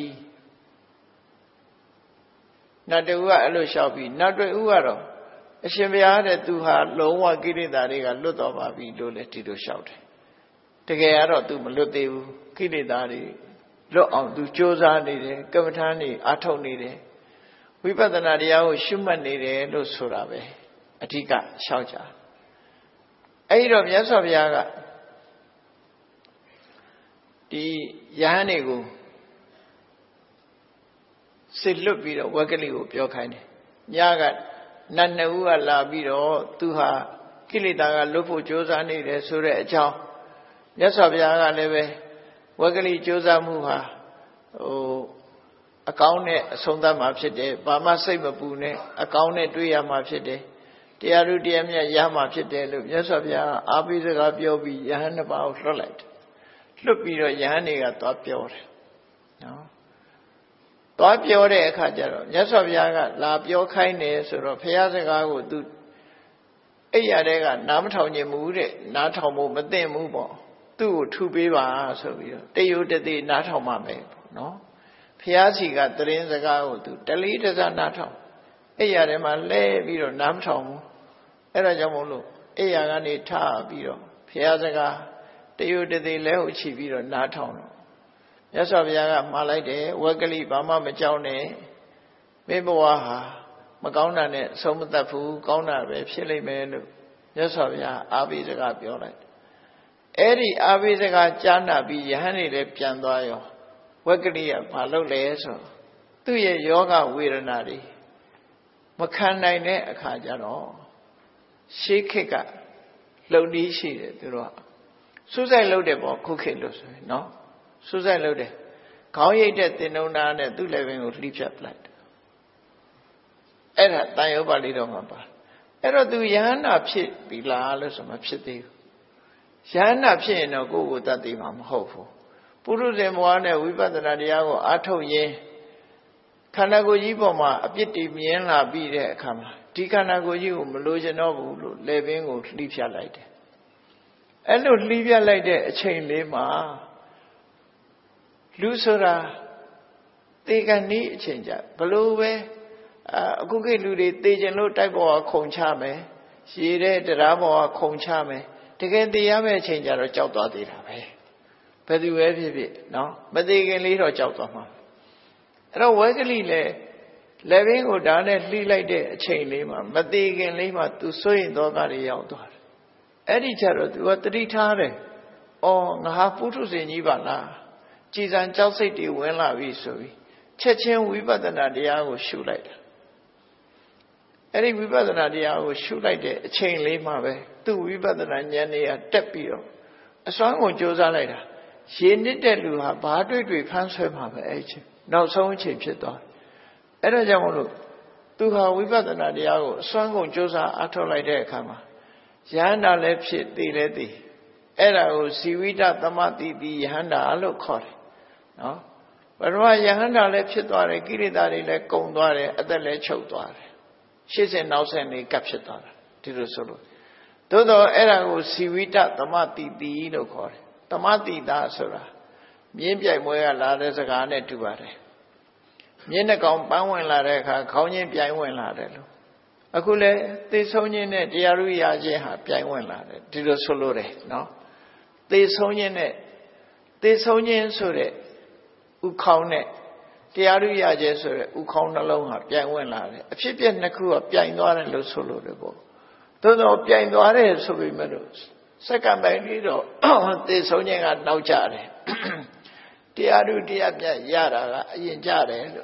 နတ်တူကအဲ့လိုလျှောက်ပြီးနတ်တူကတော့အရှင်ဘုရားတဲ့သူဟာလုံးဝကိလေသာတွေကလွတ်တော်ပါပြီလို့လည်းဒီလိုလျှောက်တယ်တကယ်ကတော့သူမလွတ်သေးဘူးကိလေသာတွေလွတ်အောင်သူကြိုးစားနေတယ်ကမ္မထာနေအထုတ်နေတယ်ဝိပဿနာတရားကိုရှုမှတ်နေတယ်လို့ဆိုတာပဲအဓိကလျှောက်ကြအဲ့ဒီတော့မြတ်စွာဘုရားကဒီယဟန်တွေကိုစစ်လွတ်ပြီးတော့ဝက္ကလိကိုပြောခိုင်းတယ်ညကနတ်နှစ်ဦးကလာပြီးတော့သူဟာကိလေသာကလွတ်ဖို့ကြိုးစားနေတယ်ဆိုတဲ့အကြောင်းမြတ်စွာဘုရားကလည်းပဲဝက္ကလိကြိုးစားမှုဟာဟိုအကောင်းနဲ့အဆုံးသတ်မှာဖြစ်တယ်ဘာမှစိတ်မပူနဲ့အကောင်းနဲ့တွေ့ရမှာဖြစ်တယ်တရားဥတရားမြတ်ရမှာဖြစ်တယ်လို့မြတ်စွာဘုရားအားပေးစကားပြောပြီးယဟန်နှစ်ပါးကိုလွတ်လိုက်တယ်လွတ်ပြီးတော့ယဟန်တွေကသွားပြောတယ်နော်သွားပြောတဲ့အခါကျတော့မြတ်စွာဘုရားကလာပြောခိုင်းတယ်ဆိုတော့ဘုရားစကားကိုသူအဲ့ရတဲ့ကနားမထောင်ခြင်းမူတဲ့နားထောင်ဖို့မသိဘူးပေါ့သူ့ကိုထူပေးပါဆိုပြီးတော့တယုတတိနားထောင်မှမယ်ပေါ့နော်ဘုရားစီကတရင်စကားကိုသူတလေးတစားနားထောင်အဲ့ရထဲမှာလဲပြီးတော့နားမထောင်ဘူးအဲ့ဒါကြောင့်မို့လို့အဲ့ရကနေထပြီးတော့ဘုရားစကားတယုတတိလဲဟုတ်ချပြီးတော့နားထောင်တော့မြတ်စွာဘုရားကမှားလိုက်တယ်ဝက္ကလိဘာမှမကြောက်နဲ့မိဘဝဟာမကောင်းတာနဲ့ဆုံးမတတ်ဘူးကောင်းတာပဲဖြစ်လိမ့်မယ်လို့မြတ်စွာဘုရားအာဘိစကားပြောလိုက်အဲ့ဒီအာဘိစကားကြားနာပြီးယဟန်တွေလည်းပြန်သွားရောဝက္ကလိကဘာလုပ်လဲဆိုသူ့ရဲ့ယောဂဝေဒနာတွေမခံနိုင်တဲ့အခါကျတော့ရှေးခေတ်ကလုံနည်းရှိတယ်သူတို့ကစူးစိုက်လုပ်တယ်ပေါ့ခုခေတ်လို့ဆိုရင်နော်စူးစိုက်လုပ်တယ်ခေါင်းရိပ်တဲ့တင်နှုံနာနဲ့သူ့လည်းပင်ကိုလှိဖြတ်ပလိုက်တယ်အဲ့ဒါတန်ရုပ်ပါဠိတော်မှာပါအဲ့တော့သူယဟန္တာဖြစ်ပြီလားလို့ဆိုမှဖြစ်သေးဘူးယဟန္တာဖြစ်ရင်တော့ကိုယ့်ကိုယ်တတ်သိမှာမဟုတ်ဘူးပုရုဇဉ်ဘဝနဲ့ဝိပဿနာတရားကိုအားထုတ်ရင်းခန္ဓာကိုယ်ကြီးပေါ်မှာအပြစ်တွေမြင်လာပြီးတဲ့အခါမှာဒီခန္ဓာကိုယ်ကြီးကိုမလိုချင်တော့ဘူးလို့လေပင်ကိုလှိဖြတ်လိုက်တယ်အဲ့လိုလှိဖြတ်လိုက်တဲ့အချိန်လေးမှာလူဆိုတာတေကန်ဤအချိန်ကြဘလို့ပဲအခုခေတ်လူတွေတေကျင်လို့တိုက်ပေါ်ကခုံချမယ်ရေတဲ့တရားပေါ်ကခုံချမယ်တကယ်တေရမယ့်အချိန်ကြတော့ကြောက်သွားသေးတာပဲဘယ်သူပဲဖြစ်ဖြစ်နော်မသေးခင်လေးတော့ကြောက်သွားမှာအဲ့တော့ဝက္ကလိလည်းလက်ဘင်းကိုဒါနဲ့လှိလိုက်တဲ့အချိန်လေးမှာမသေးခင်လေးမှာ तू စိုးရင်တော့ကတွေရောက်သွားတယ်အဲ့ဒီကျတော့ तू ကတတိထားတယ်အော်ငါဟာပုထုဇဉ်ကြီးပါလားကြည်စံကြောက်စိတ်တွေဝင်လာပြီဆိုပြီးချက်ချင်းဝိပဿနာတရားကိုရှုလိုက်တာအဲ့ဒီဝိပဿနာတရားကိုရှုလိုက်တဲ့အချိန်လေးမှာပဲသူ့ဝိပဿနာဉာဏ်တွေကတက်ပြီးတော့အစွမ်းကုန်ကြိုးစားလိုက်တာရေနစ်တဲ့လူဟာဘာတွေ့တွေ့ဖမ်းဆွဲမှာပဲအဲ့ချိန်နောက်ဆုံးအချိန်ဖြစ်သွားအဲ့ဒါကြောင့်မလို့သူဟာဝိပဿနာတရားကိုအစွမ်းကုန်ကြိုးစားအားထုတ်လိုက်တဲ့အခါမှာယဟန္တာလည်းဖြစ်သိလည်းသိအဲ့ဒါကိုဇီဝိတသမတိတိယဟန္တာလို့ခေါ်တယ်နော်ဘယ်တော့ယဟန္တာလည်းဖြစ်သွားတယ်ကိလေသာတွေလည်းကုန်သွားတယ်အသက်လည်းချုပ်သွားတယ်ရှေ့ဆက်နောက်ဆက်နေကပ်ဖြစ်သွားတာဒီလိုဆိုလို့သို့တော့အဲ့ဒါကိုဇီဝိတသမတိတိလို့ခေါ်တယ်သမတိတာဆိုတာမြင်းပြိုင်ပွဲကလာတဲ့စကားနဲ့တူပါတယ်မြင်းတစ်ကောင်ပန်းဝင်လာတဲ့အခါခေါင်းချင်းပြိုင်ဝင်လာတယ်လို့အခုလဲသေဆုံးခြင်းနဲ့တရားဥရခြင်းဟာပြိုင်ဝင်လာတယ်ဒီလိုဆိုလို့တယ်နော်သေဆုံးခြင်းနဲ့သေဆုံးခြင်းဆိုတဲ့ဥခေါင်းနဲ့တရားဥရခြင်းဆိုတဲ့ဥခေါင်းနှလုံးဟာပြိုင်ဝင်လာတယ်အဖြစ်ပြက်နှစ်ခုကပြိုင်သွားတယ်လို့ဆိုလို့တယ်ပေါ့သို့တော့ပြိုင်သွားတယ်ဆိုပေမဲ့လို့စက္ကန့်ပိုင်းပြီးတော့သေဆုံးခြင်းကနောက်ကျတယ်တရားဥတရားပြရတာကအရင်ကျတယ်လို့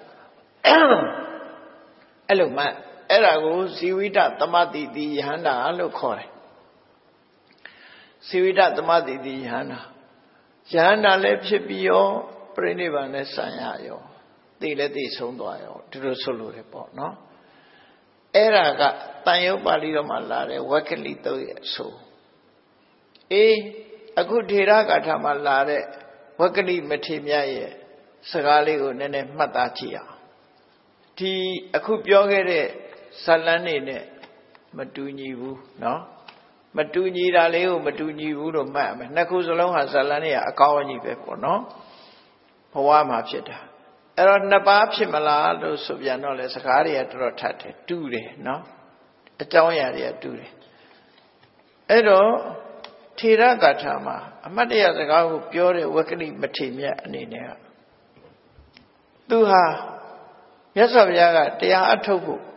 အဲ့လိုမှအဲ့ဒါကိုဇီဝိတသမတိတိယဟန္တာလို့ခေါ်တယ်ဇီဝိတသမတိတိယဟန္တာယဟန္တာလည်းဖြစ်ပြီးရောပြိဋိဘံနဲ့ဆံရရောသိလည်းသိဆုံးသွားရောဒီလိုဆိုလို့ရပေါ့နော်အဲ့ဒါကတန်ရုပ်ပါဠိတော်မှာလာတဲ့ဝက္ကလိတုတ်ရဲ့အဆိုအေးအခုထေရဂါထာမှာလာတဲ့ဝက္ကလိမထေမြတ်ရဲ့စကားလေးကိုနည်းနည်းမှတ်သားကြည့်အောင်ဒီအခုပြောခဲ့တဲ့ဇာလန်းနေနဲ့မတူညီဘူးเนาะမတူညီတာလေးကိုမတူညီဘူးလို့မှတ်ရမယ်နှစ်ခုစလုံးဟာဇာလန်းနေကအကောင်းအကြီးပဲပေါ့เนาะဘဝမှာဖြစ်တာအဲ့တော့နှစ်ပါးဖြစ်မလားလို့ဆိုပြန်တော့လေစကားတွေကတော်တော်ထပ်တယ်တူတယ်เนาะအကြောင်းအရာတွေကတူတယ်အဲ့တော့ထေရဂါထာမှာအမတ်တရားစကားကိုပြောတဲ့ဝက္ကလိမထေမြတ်အနေနဲ့ကသူဟာမြတ်စွာဘုရားကတရားအထုတ်ဖို့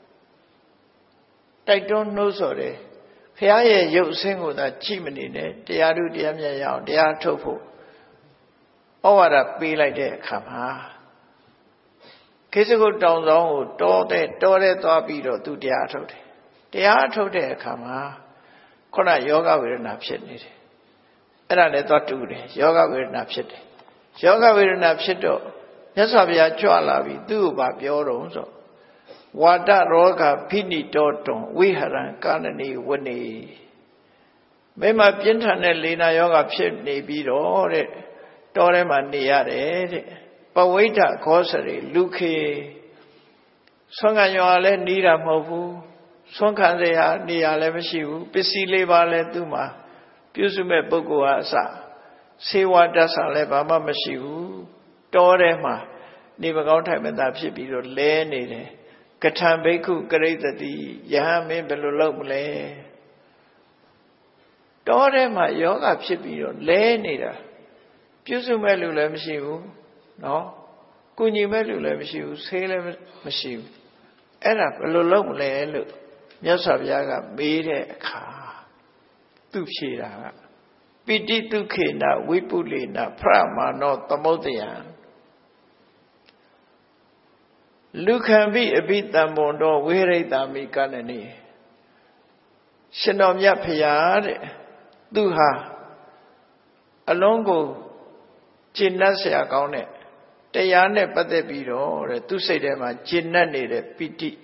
တိုက်တွန်းနှိုးဆော်တယ်ဘုရားရဲ့ရုပ်အဆင်းကိုသာကြည့်မနေနဲ့တရားဓုတရားမြတ်ရအောင်တရားထုတ်ဖို့ဩဝါဒပေးလိုက်တဲ့အခါမှာခေစကုတ်တောင်ဆောင်ကိုတောတဲ့တောတဲ့သွားပြီးတော့သူတရားထုတ်တယ်တရားထုတ်တဲ့အခါမှာခုနယောဂဝေဒနာဖြစ်နေတယ်အဲ့ဒါလည်းသွားတူတယ်ယောဂဝေဒနာဖြစ်တယ်ယောဂဝေဒနာဖြစ်တော့မြတ်စွာဘုရားကြွလာပြီသူ့ကိုပါပြောတော့ဆိုဝါဒရောဂဖိနိတောတွန်ဝိဟရံကာနနိဝနေမိမပြင်းထန်တဲ့လေနာယောဂဖြစ်နေပြီးတော့တဲ့တောထဲမှာနေရတယ်တဲ့ပဝိဒ္ဓခောစရိလူခေဆွမ်းခံရွာလည်းနီးတာမဟုတ်ဘူးဆွမ်းခံစရာနေရာလည်းမရှိဘူးပစ္စည်းလေးပါလည်းသူ့မှာပြုစုမဲ့ပုဂ္ဂိုလ်ဟာအစစေဝါတတ်ဆာလည်းဘာမှမရှိဘူးတောထဲမှာနေမကောင်းထိုင်မသာဖြစ်ပြီးတော့လဲနေတယ်ကထံဘိက္ခုကရိတ္တိယဟန်မင်းဘယ်လိုလုပ်မလဲတောထဲမှာယောဂဖြစ်ပြီးတော့လဲနေတာပြုစုမဲ့လူလည်းမရှိဘူးနော်ကုညီမဲ့လူလည်းမရှိဘူးဆေးလည်းမရှိဘူးအဲ့ဒါဘယ်လိုလုပ်မလဲလို့မြတ်စွာဘုရားကမေးတဲ့အခါသူဖြေတာကပိဋိဒုက္ခေနဝိပုလေနဖရမာနောသမုဒ္ဒယံလူခံပိအဘိတံဘွန်တော်ဝိရိတမိကနနေရှင်တော်မြတ်ဖရာတဲ့သူဟာအလုံးကိုကျင့်တတ်เสียကောင်းတဲ့တရားနဲ့ပတ်သက်ပြီးတော့တဲ့သူစိတ်ထဲမှာကျင့်တတ်နေတဲ့ပိဋိ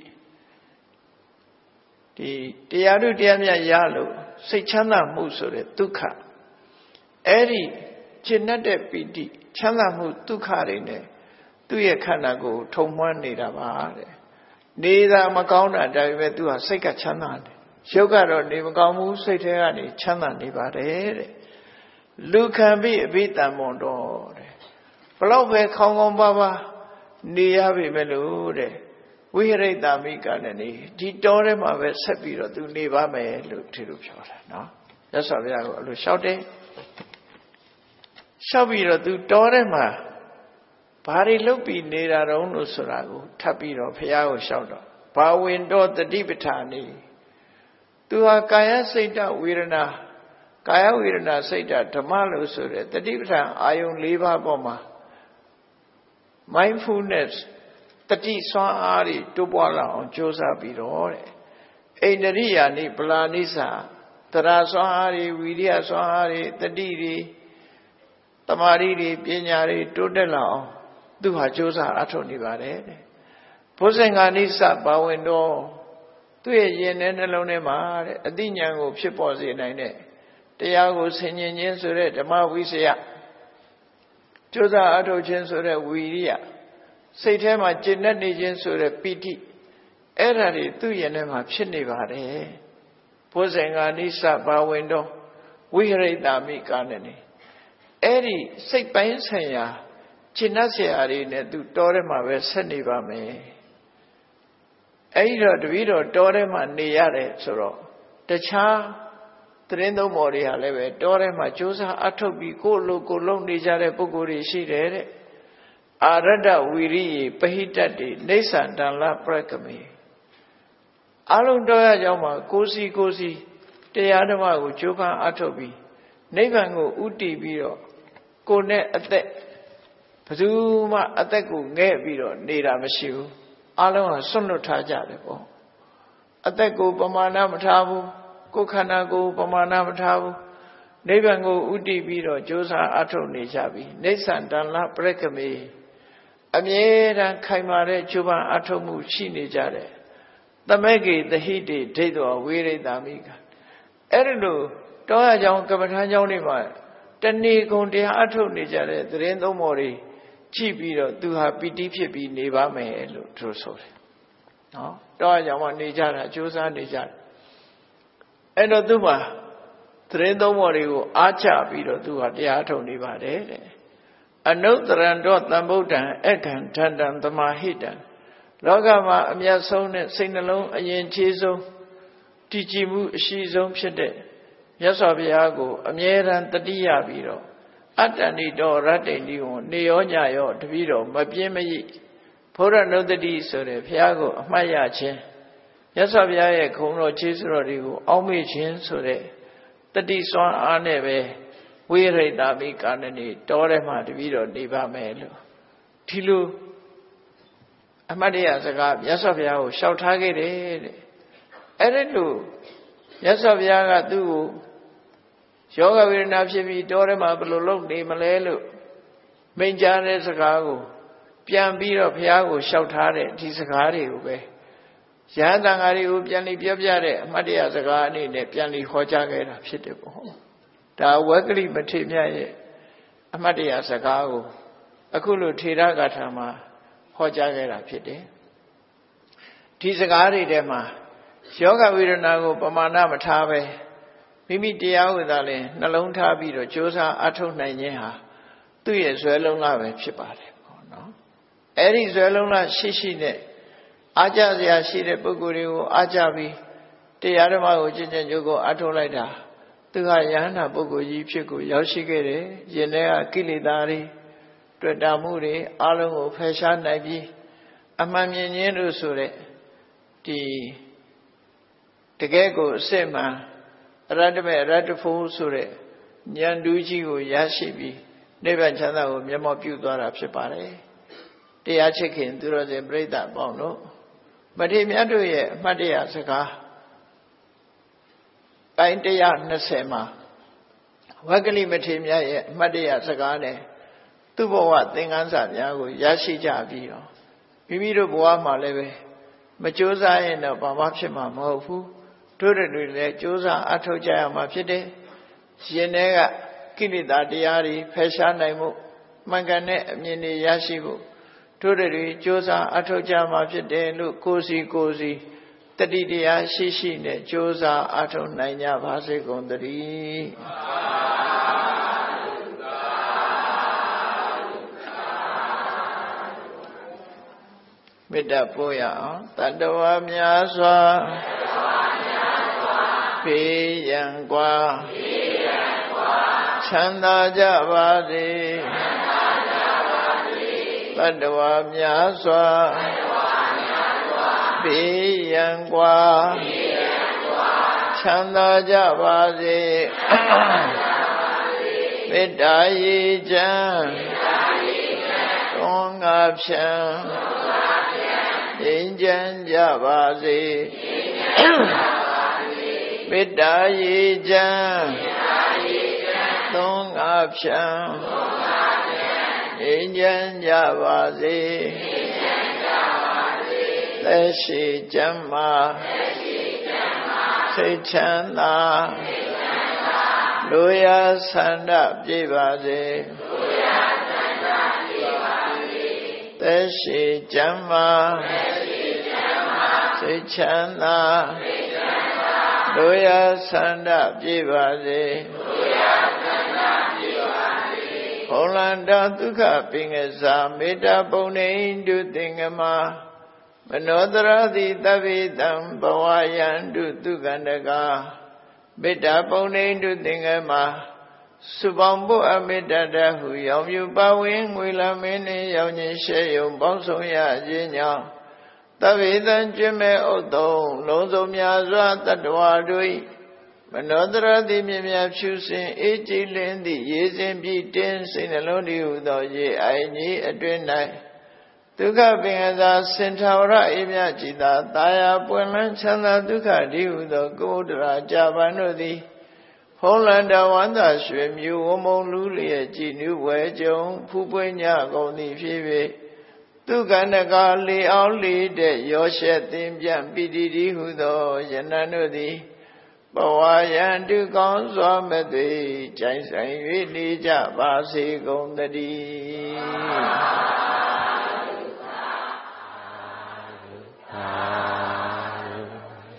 ဒီတရားတို့တရားမြတ်ရလို့စိတ်ချမ်းသာမှုဆိုတဲ့ဒုက္ခအဲ့ဒီကျင့်တတ်တဲ့ပိဋိချမ်းသာမှုဒုက္ခတွေနဲ့သူ့ရဲ့ခန္ဓာကိုယ်ထုံမွမ်းနေတာပါတဲ့နေတာမကောင်းတာဒါပေမဲ့သူဟာစိတ်ကချမ်းသာတယ်ရုပ်ကတော့နေမကောင်းဘူးစိတ်ထဲကနေချမ်းသာနေပါတယ်တဲ့လူခံပြီးအဘိဓမ္မွန်တော်တဲ့ဘလောက်ပဲခေါင်းကောင်းပါပါနေရပြီမဲ့လို့တဲ့ဝိဟရိတမိကလည်းနေဒီတောထဲမှာပဲဆက်ပြီးတော့သူနေပါမယ်လို့ဒီလိုပြောတာနော်ရသော်ဘုရားကအဲ့လိုလျှောက်တယ်လျှောက်ပြီးတော့သူတောထဲမှာဘာတွေလုပ်ပြီးနေတာတုံးလို့ဆိုတာကိုထပ်ပြီးတော့ဘုရားကိုလျှောက်တော့ဘာဝင်တော့တတိပဋ္ဌာန်ဤသူဟာကာယစိတ်တဝေဒနာကာယဝေဒနာစိတ်တဓမ္မလို့ဆိုတဲ့တတိပဋ္ဌာန်အာယုံ၄ပါးပေါ်မှာ mindfulness တတိစွမ်းအားတွေတိုးပွားလာအောင်ကြိုးစားပြီးတော့တဲ့အိန္ဒြိယာနိပလာနိစာတရာစွမ်းအားတွေဝိရိယစွမ်းအားတွေတတိတွေတမာရီတွေပညာတွေတိုးတက်လာအောင်သူဟာကြိုးစားအထောက်နေပါတယ်တဲ့ဘုဇင်္ဂာနိစပါဝင်တော့သူ့ရဲ့ယင်တဲ့နှလုံးထဲမှာတဲ့အသိဉာဏ်ကိုဖြစ်ပေါ်စေနိုင်တဲ့တရားကိုဆင်ញင်ခြင်းဆိုတဲ့ဓမ္မဝိစယကြိုးစားအထောက်ခြင်းဆိုတဲ့ဝီရိယစိတ်ထဲမှာကျင့်တတ်နေခြင်းဆိုတဲ့ပိဋိအဲ့ဒါတွေသူ့ယင်ထဲမှာဖြစ်နေပါတယ်ဘုဇင်္ဂာနိစပါဝင်တော့ဝိဟရိတာမိကာနဲ့နေအဲ့ဒီစိတ်ပိုင်းဆိုင်ရာကျင့်တတ်เสียအရာနဲ့သူတောထဲမှာပဲဆက်နေပါမယ်အဲ့ဒီတော့တပည့်တော်တောထဲမှာနေရတယ်ဆိုတော့တခြားသတင်းသုံးပေါ်တွေဟာလည်းပဲတောထဲမှာကြိုးစားအထုတ်ပြီးကိုယ်လိုကိုယ်လုံးနေကြတဲ့ပုဂ္ဂိုလ်တွေရှိတယ်တဲ့အာရတ္တဝီရိယပဟိတ္တိနေသန္တလပရကမေအလုံးတောရကြောင်းမှာကိုယ်စီကိုယ်စီတရားဓမ္မကိုကြိုးပမ်းအထုတ်ပြီးနိဗ္ဗာန်ကိုဥတည်ပြီးတော့ကိုယ်နဲ့အသက်ဘယ်သူမှအသက်ကိုငဲ့ပြီးတော့နေတာမရှိဘူးအလုံးဟာဆွတ်လွတ်ထားကြတယ်ပေါ့အသက်ကိုပမာဏမထားဘူးကိုယ်ခန္ဓာကိုယ်ပမာဏမထားဘူးနိဗ္ဗာန်ကိုဥတည်ပြီးတော့ကြိုးစားအထုတ်နေကြပြီနေသန္တလပရကမေအမြဲတမ်းခိုင်မာတဲ့ကြိုးပမ်းအထုတ်မှုရှိနေကြတယ်သမဂ္ဂေသဟိတေဒိဋ္ဌောဝေရိတာမိကအဲ့ဒီလိုတောရကြောင်းကမ္မထာကြောင်းတွေမှာတဏီကုံတရားအထုတ်နေကြတဲ့သတင်းသုံးပေါ်တွေကြည့်ပြီးတော့သူဟာပီတိဖြစ်ပြီးနေပါမယ်လို့သူဆိုတယ်နော်တောရကြောင်းမှာနေကြတာကြိုးစားနေကြတယ်အဲ့တော့သူမှာသတင်းသုံးပေါ်တွေကိုအားချပြီးတော့သူဟာတရားထုတ်နေပါတယ်တဲ့အနုတ္တရံတော့တံဗုဒ္ဓံအခန္ဓတံသမာဟိတံလောကမှာအမြတ်ဆုံးတဲ့စိတ်နှလုံးအရင်ခြေဆုံးတည်ကြည်မှုအရှိဆုံးဖြစ်တဲ့မြတ်စွာဘုရားကိုအမြဲတမ်းတတိယပြီးတော့အတ္တဏိတောရတ္တိဏိကိုနေရောညရောတပည့်တော်မပြင်းမရိဘုရားနုတ္တိဆိုတဲ့ဘုရားကိုအမှတ်ရခြင်းမြတ်စွာဘုရားရဲ့ခုံတော်ခြေစွတော်တွေကိုအောက်မေ့ခြင်းဆိုတဲ့တတိစွမ်းအားနဲ့ပဲဝိရိတာမိကာနနေတောထဲမှာတပည့်တော်နေပါမယ်လို့ဒီလိုအမတ်တရားစကားမြတ်စွာဘုရားကိုလျှောက်ထားခဲ့တယ်တဲ့အဲ့ဒီလိုမြတ်စွာဘုရားကသူ့ကိုယောဂဝေဒနာဖြစ်ပြီးတောထဲမှာဘယ်လိုလုပ်နေမလဲလို့မိန့်ကြားတဲ့စကားကိုပြန်ပြီးတော့ဘုရားကိုလျှောက်ထားတဲ့ဒီစကားတွေကိုပဲရဟန်းတန်ဃာတွေကိုပြန်ပြီးပြောပြတဲ့အမတ်တရားစကားအနေနဲ့ပြန်ပြီးဟောကြားခဲ့တာဖြစ်တယ်ပေါ့ဒါဝဂ္ဂလိမထေရမြတ်ရဲ့အမတ်တရားစကားကိုအခုလိုထေရဂါထာမှာဟောကြားခဲ့တာဖြစ်တယ်ဒီစကားတွေထဲမှာယောဂဝေဒနာကိုပမာဏမထားပဲမိမိတရားဝိသာလဲနှလုံးထားပြီးတော့ကြိုးစားအထုတ်နိုင်ခြင်းဟာသူ့ရဲ့ဇွဲလုံးလားပဲဖြစ်ပါတယ်ပေါ့နော်အဲ့ဒီဇွဲလုံးလားရှိရှိနဲ့အားကြစရာရှိတဲ့ပုဂ္ဂိုလ်တွေကိုအားကြပြီးတရားဓမ္မကိုကျင့်ကြံကြိုးကိုအထုတ်လိုက်တာသူကယဟန္တာပုဂ္ဂိုလ်ကြီးဖြစ်ကိုရောက်ရှိခဲ့တယ်ယင်တဲ့ကကိလေသာတွေတွေ့တာမှုတွေအလုံးကိုဖယ်ရှားနိုင်ပြီးအမှန်မြင်ခြင်းလို့ဆိုတဲ့ဒီတကယ်ကိုအစစ်မှန်အရတ္တမေအရတ္တဖို့ဆိုတဲ့ဉာဏ်တူးကြီးကိုရရှိပြီးနိဗ္ဗာန်ချမ်းသာကိုမျက်မှောက်ပြုသွားတာဖြစ်ပါတယ်တရားချစ်ခင်သူတော်စင်ပြိဿအပေါင်းတို့မထေရမြတ်တို့ရဲ့အမှတ်တရစကားပိုင်းတစ်ရာနှစ်ဆယ်မှာဝဂ္ဂလိမထေရမြတ်ရဲ့အမှတ်တရစကားနဲ့သူ့ဘဝသင်္ကန်းစာများကိုရရှိကြပြီးတော့မိမိတို့ဘဝမှာလည်းပဲမကြိုးစားရင်တော့ဘာမှဖြစ်မှာမဟုတ်ဘူးတို့တွေလည်းကြိုးစားအထောက်ကြရမှာဖြစ်တယ်ရှင်တွေကကိလေသာတရားတွေဖယ်ရှားနိုင်မှုမှန်ကန်တဲ့အမြင်တွေရရှိဖို့တို့တွေကြိုးစားအထောက်ကြမှာဖြစ်တယ်လို့ကိုယ်စီကိုယ်စီတတိတရားရှိရှိနဲ့ကြိုးစားအထောက်နိုင်ကြပါစေကုန်သတည်းမေတ္တာပို့ရအောင်တတ္တဝါများစွာဖေးရန်กว่าချမ်းသာကြပါစေတတ္တဝါများစွာဘေးရန်ကွာချမ်းသာကြပါစေမေတ္တာရေချမ်းသွန်ငါဖြံငြိမ်းချမ်းကြပါစေမေတ္တာရေချမ်းသွန်ငါဖြံငြိမ်းချမ်းကြပါစေသက်ရှိကျမ်းမာစိတ်ချမ်းသာလူရဆန္ဒပြည့်ပါစေသက်ရှိကျမ်းမာစိတ်ချမ်းသာလူရဆန္ဒပြည့်ပါစေဘုံလန္တာဒုက္ခပင်ကစားမေတ္တာပုံနေတုသင်္ကမမနောတရတိတဗ္ဗေတံဘဝယန္တုသူကန္တကမေတ္တာပုံနေတုသင်္ကမစုပေါင်းဖို့အမေတ္တာတဟုရောင်မြူပါဝင်ငွေလာမင်းနှင့်ရောင်ချင်းရှဲယုံပေါင်းဆောင်ရခြင်းကြောင့်တဗ္ဗေတံကျွမ်းမဲ့ဥဒ္ဓုံလုံးစုံများစွာတတ္တဝါတို့မနောတရတိမြင်မြဖြူစင်အေးကြည်လင်းသည့်ရေစင်ပြည့်တင်းစိတ်နှလုံးတည်ဟူသောရေအိုင်ကြီးအတွင်၌ဒုက္ခပင်ကစားစင်ထာဝရအေးမြကြည်သာတာယာပွင့်လန်းချမ်းသာဒုက္ခတည်ဟူသောကုဋ္ဌရာကြာပန်တို့သည်ဖုံးလန္တဝန္တာရွှေမြူဝမုံလူလျက်ကြည်နူးဝဲကြုံဖူးပွင့်ညကုန်သည်ဖြစ်၍သူကန္တကလေအောင်လေတဲ့ရောရှက်သင်ပြန်ပိတိတိဟုသောယနံတို့သည်ဘဝယန္တုကောင်းစွာမသွေကြိုင်ဆိုင်၍နေကြပါစေကုန်သတည်း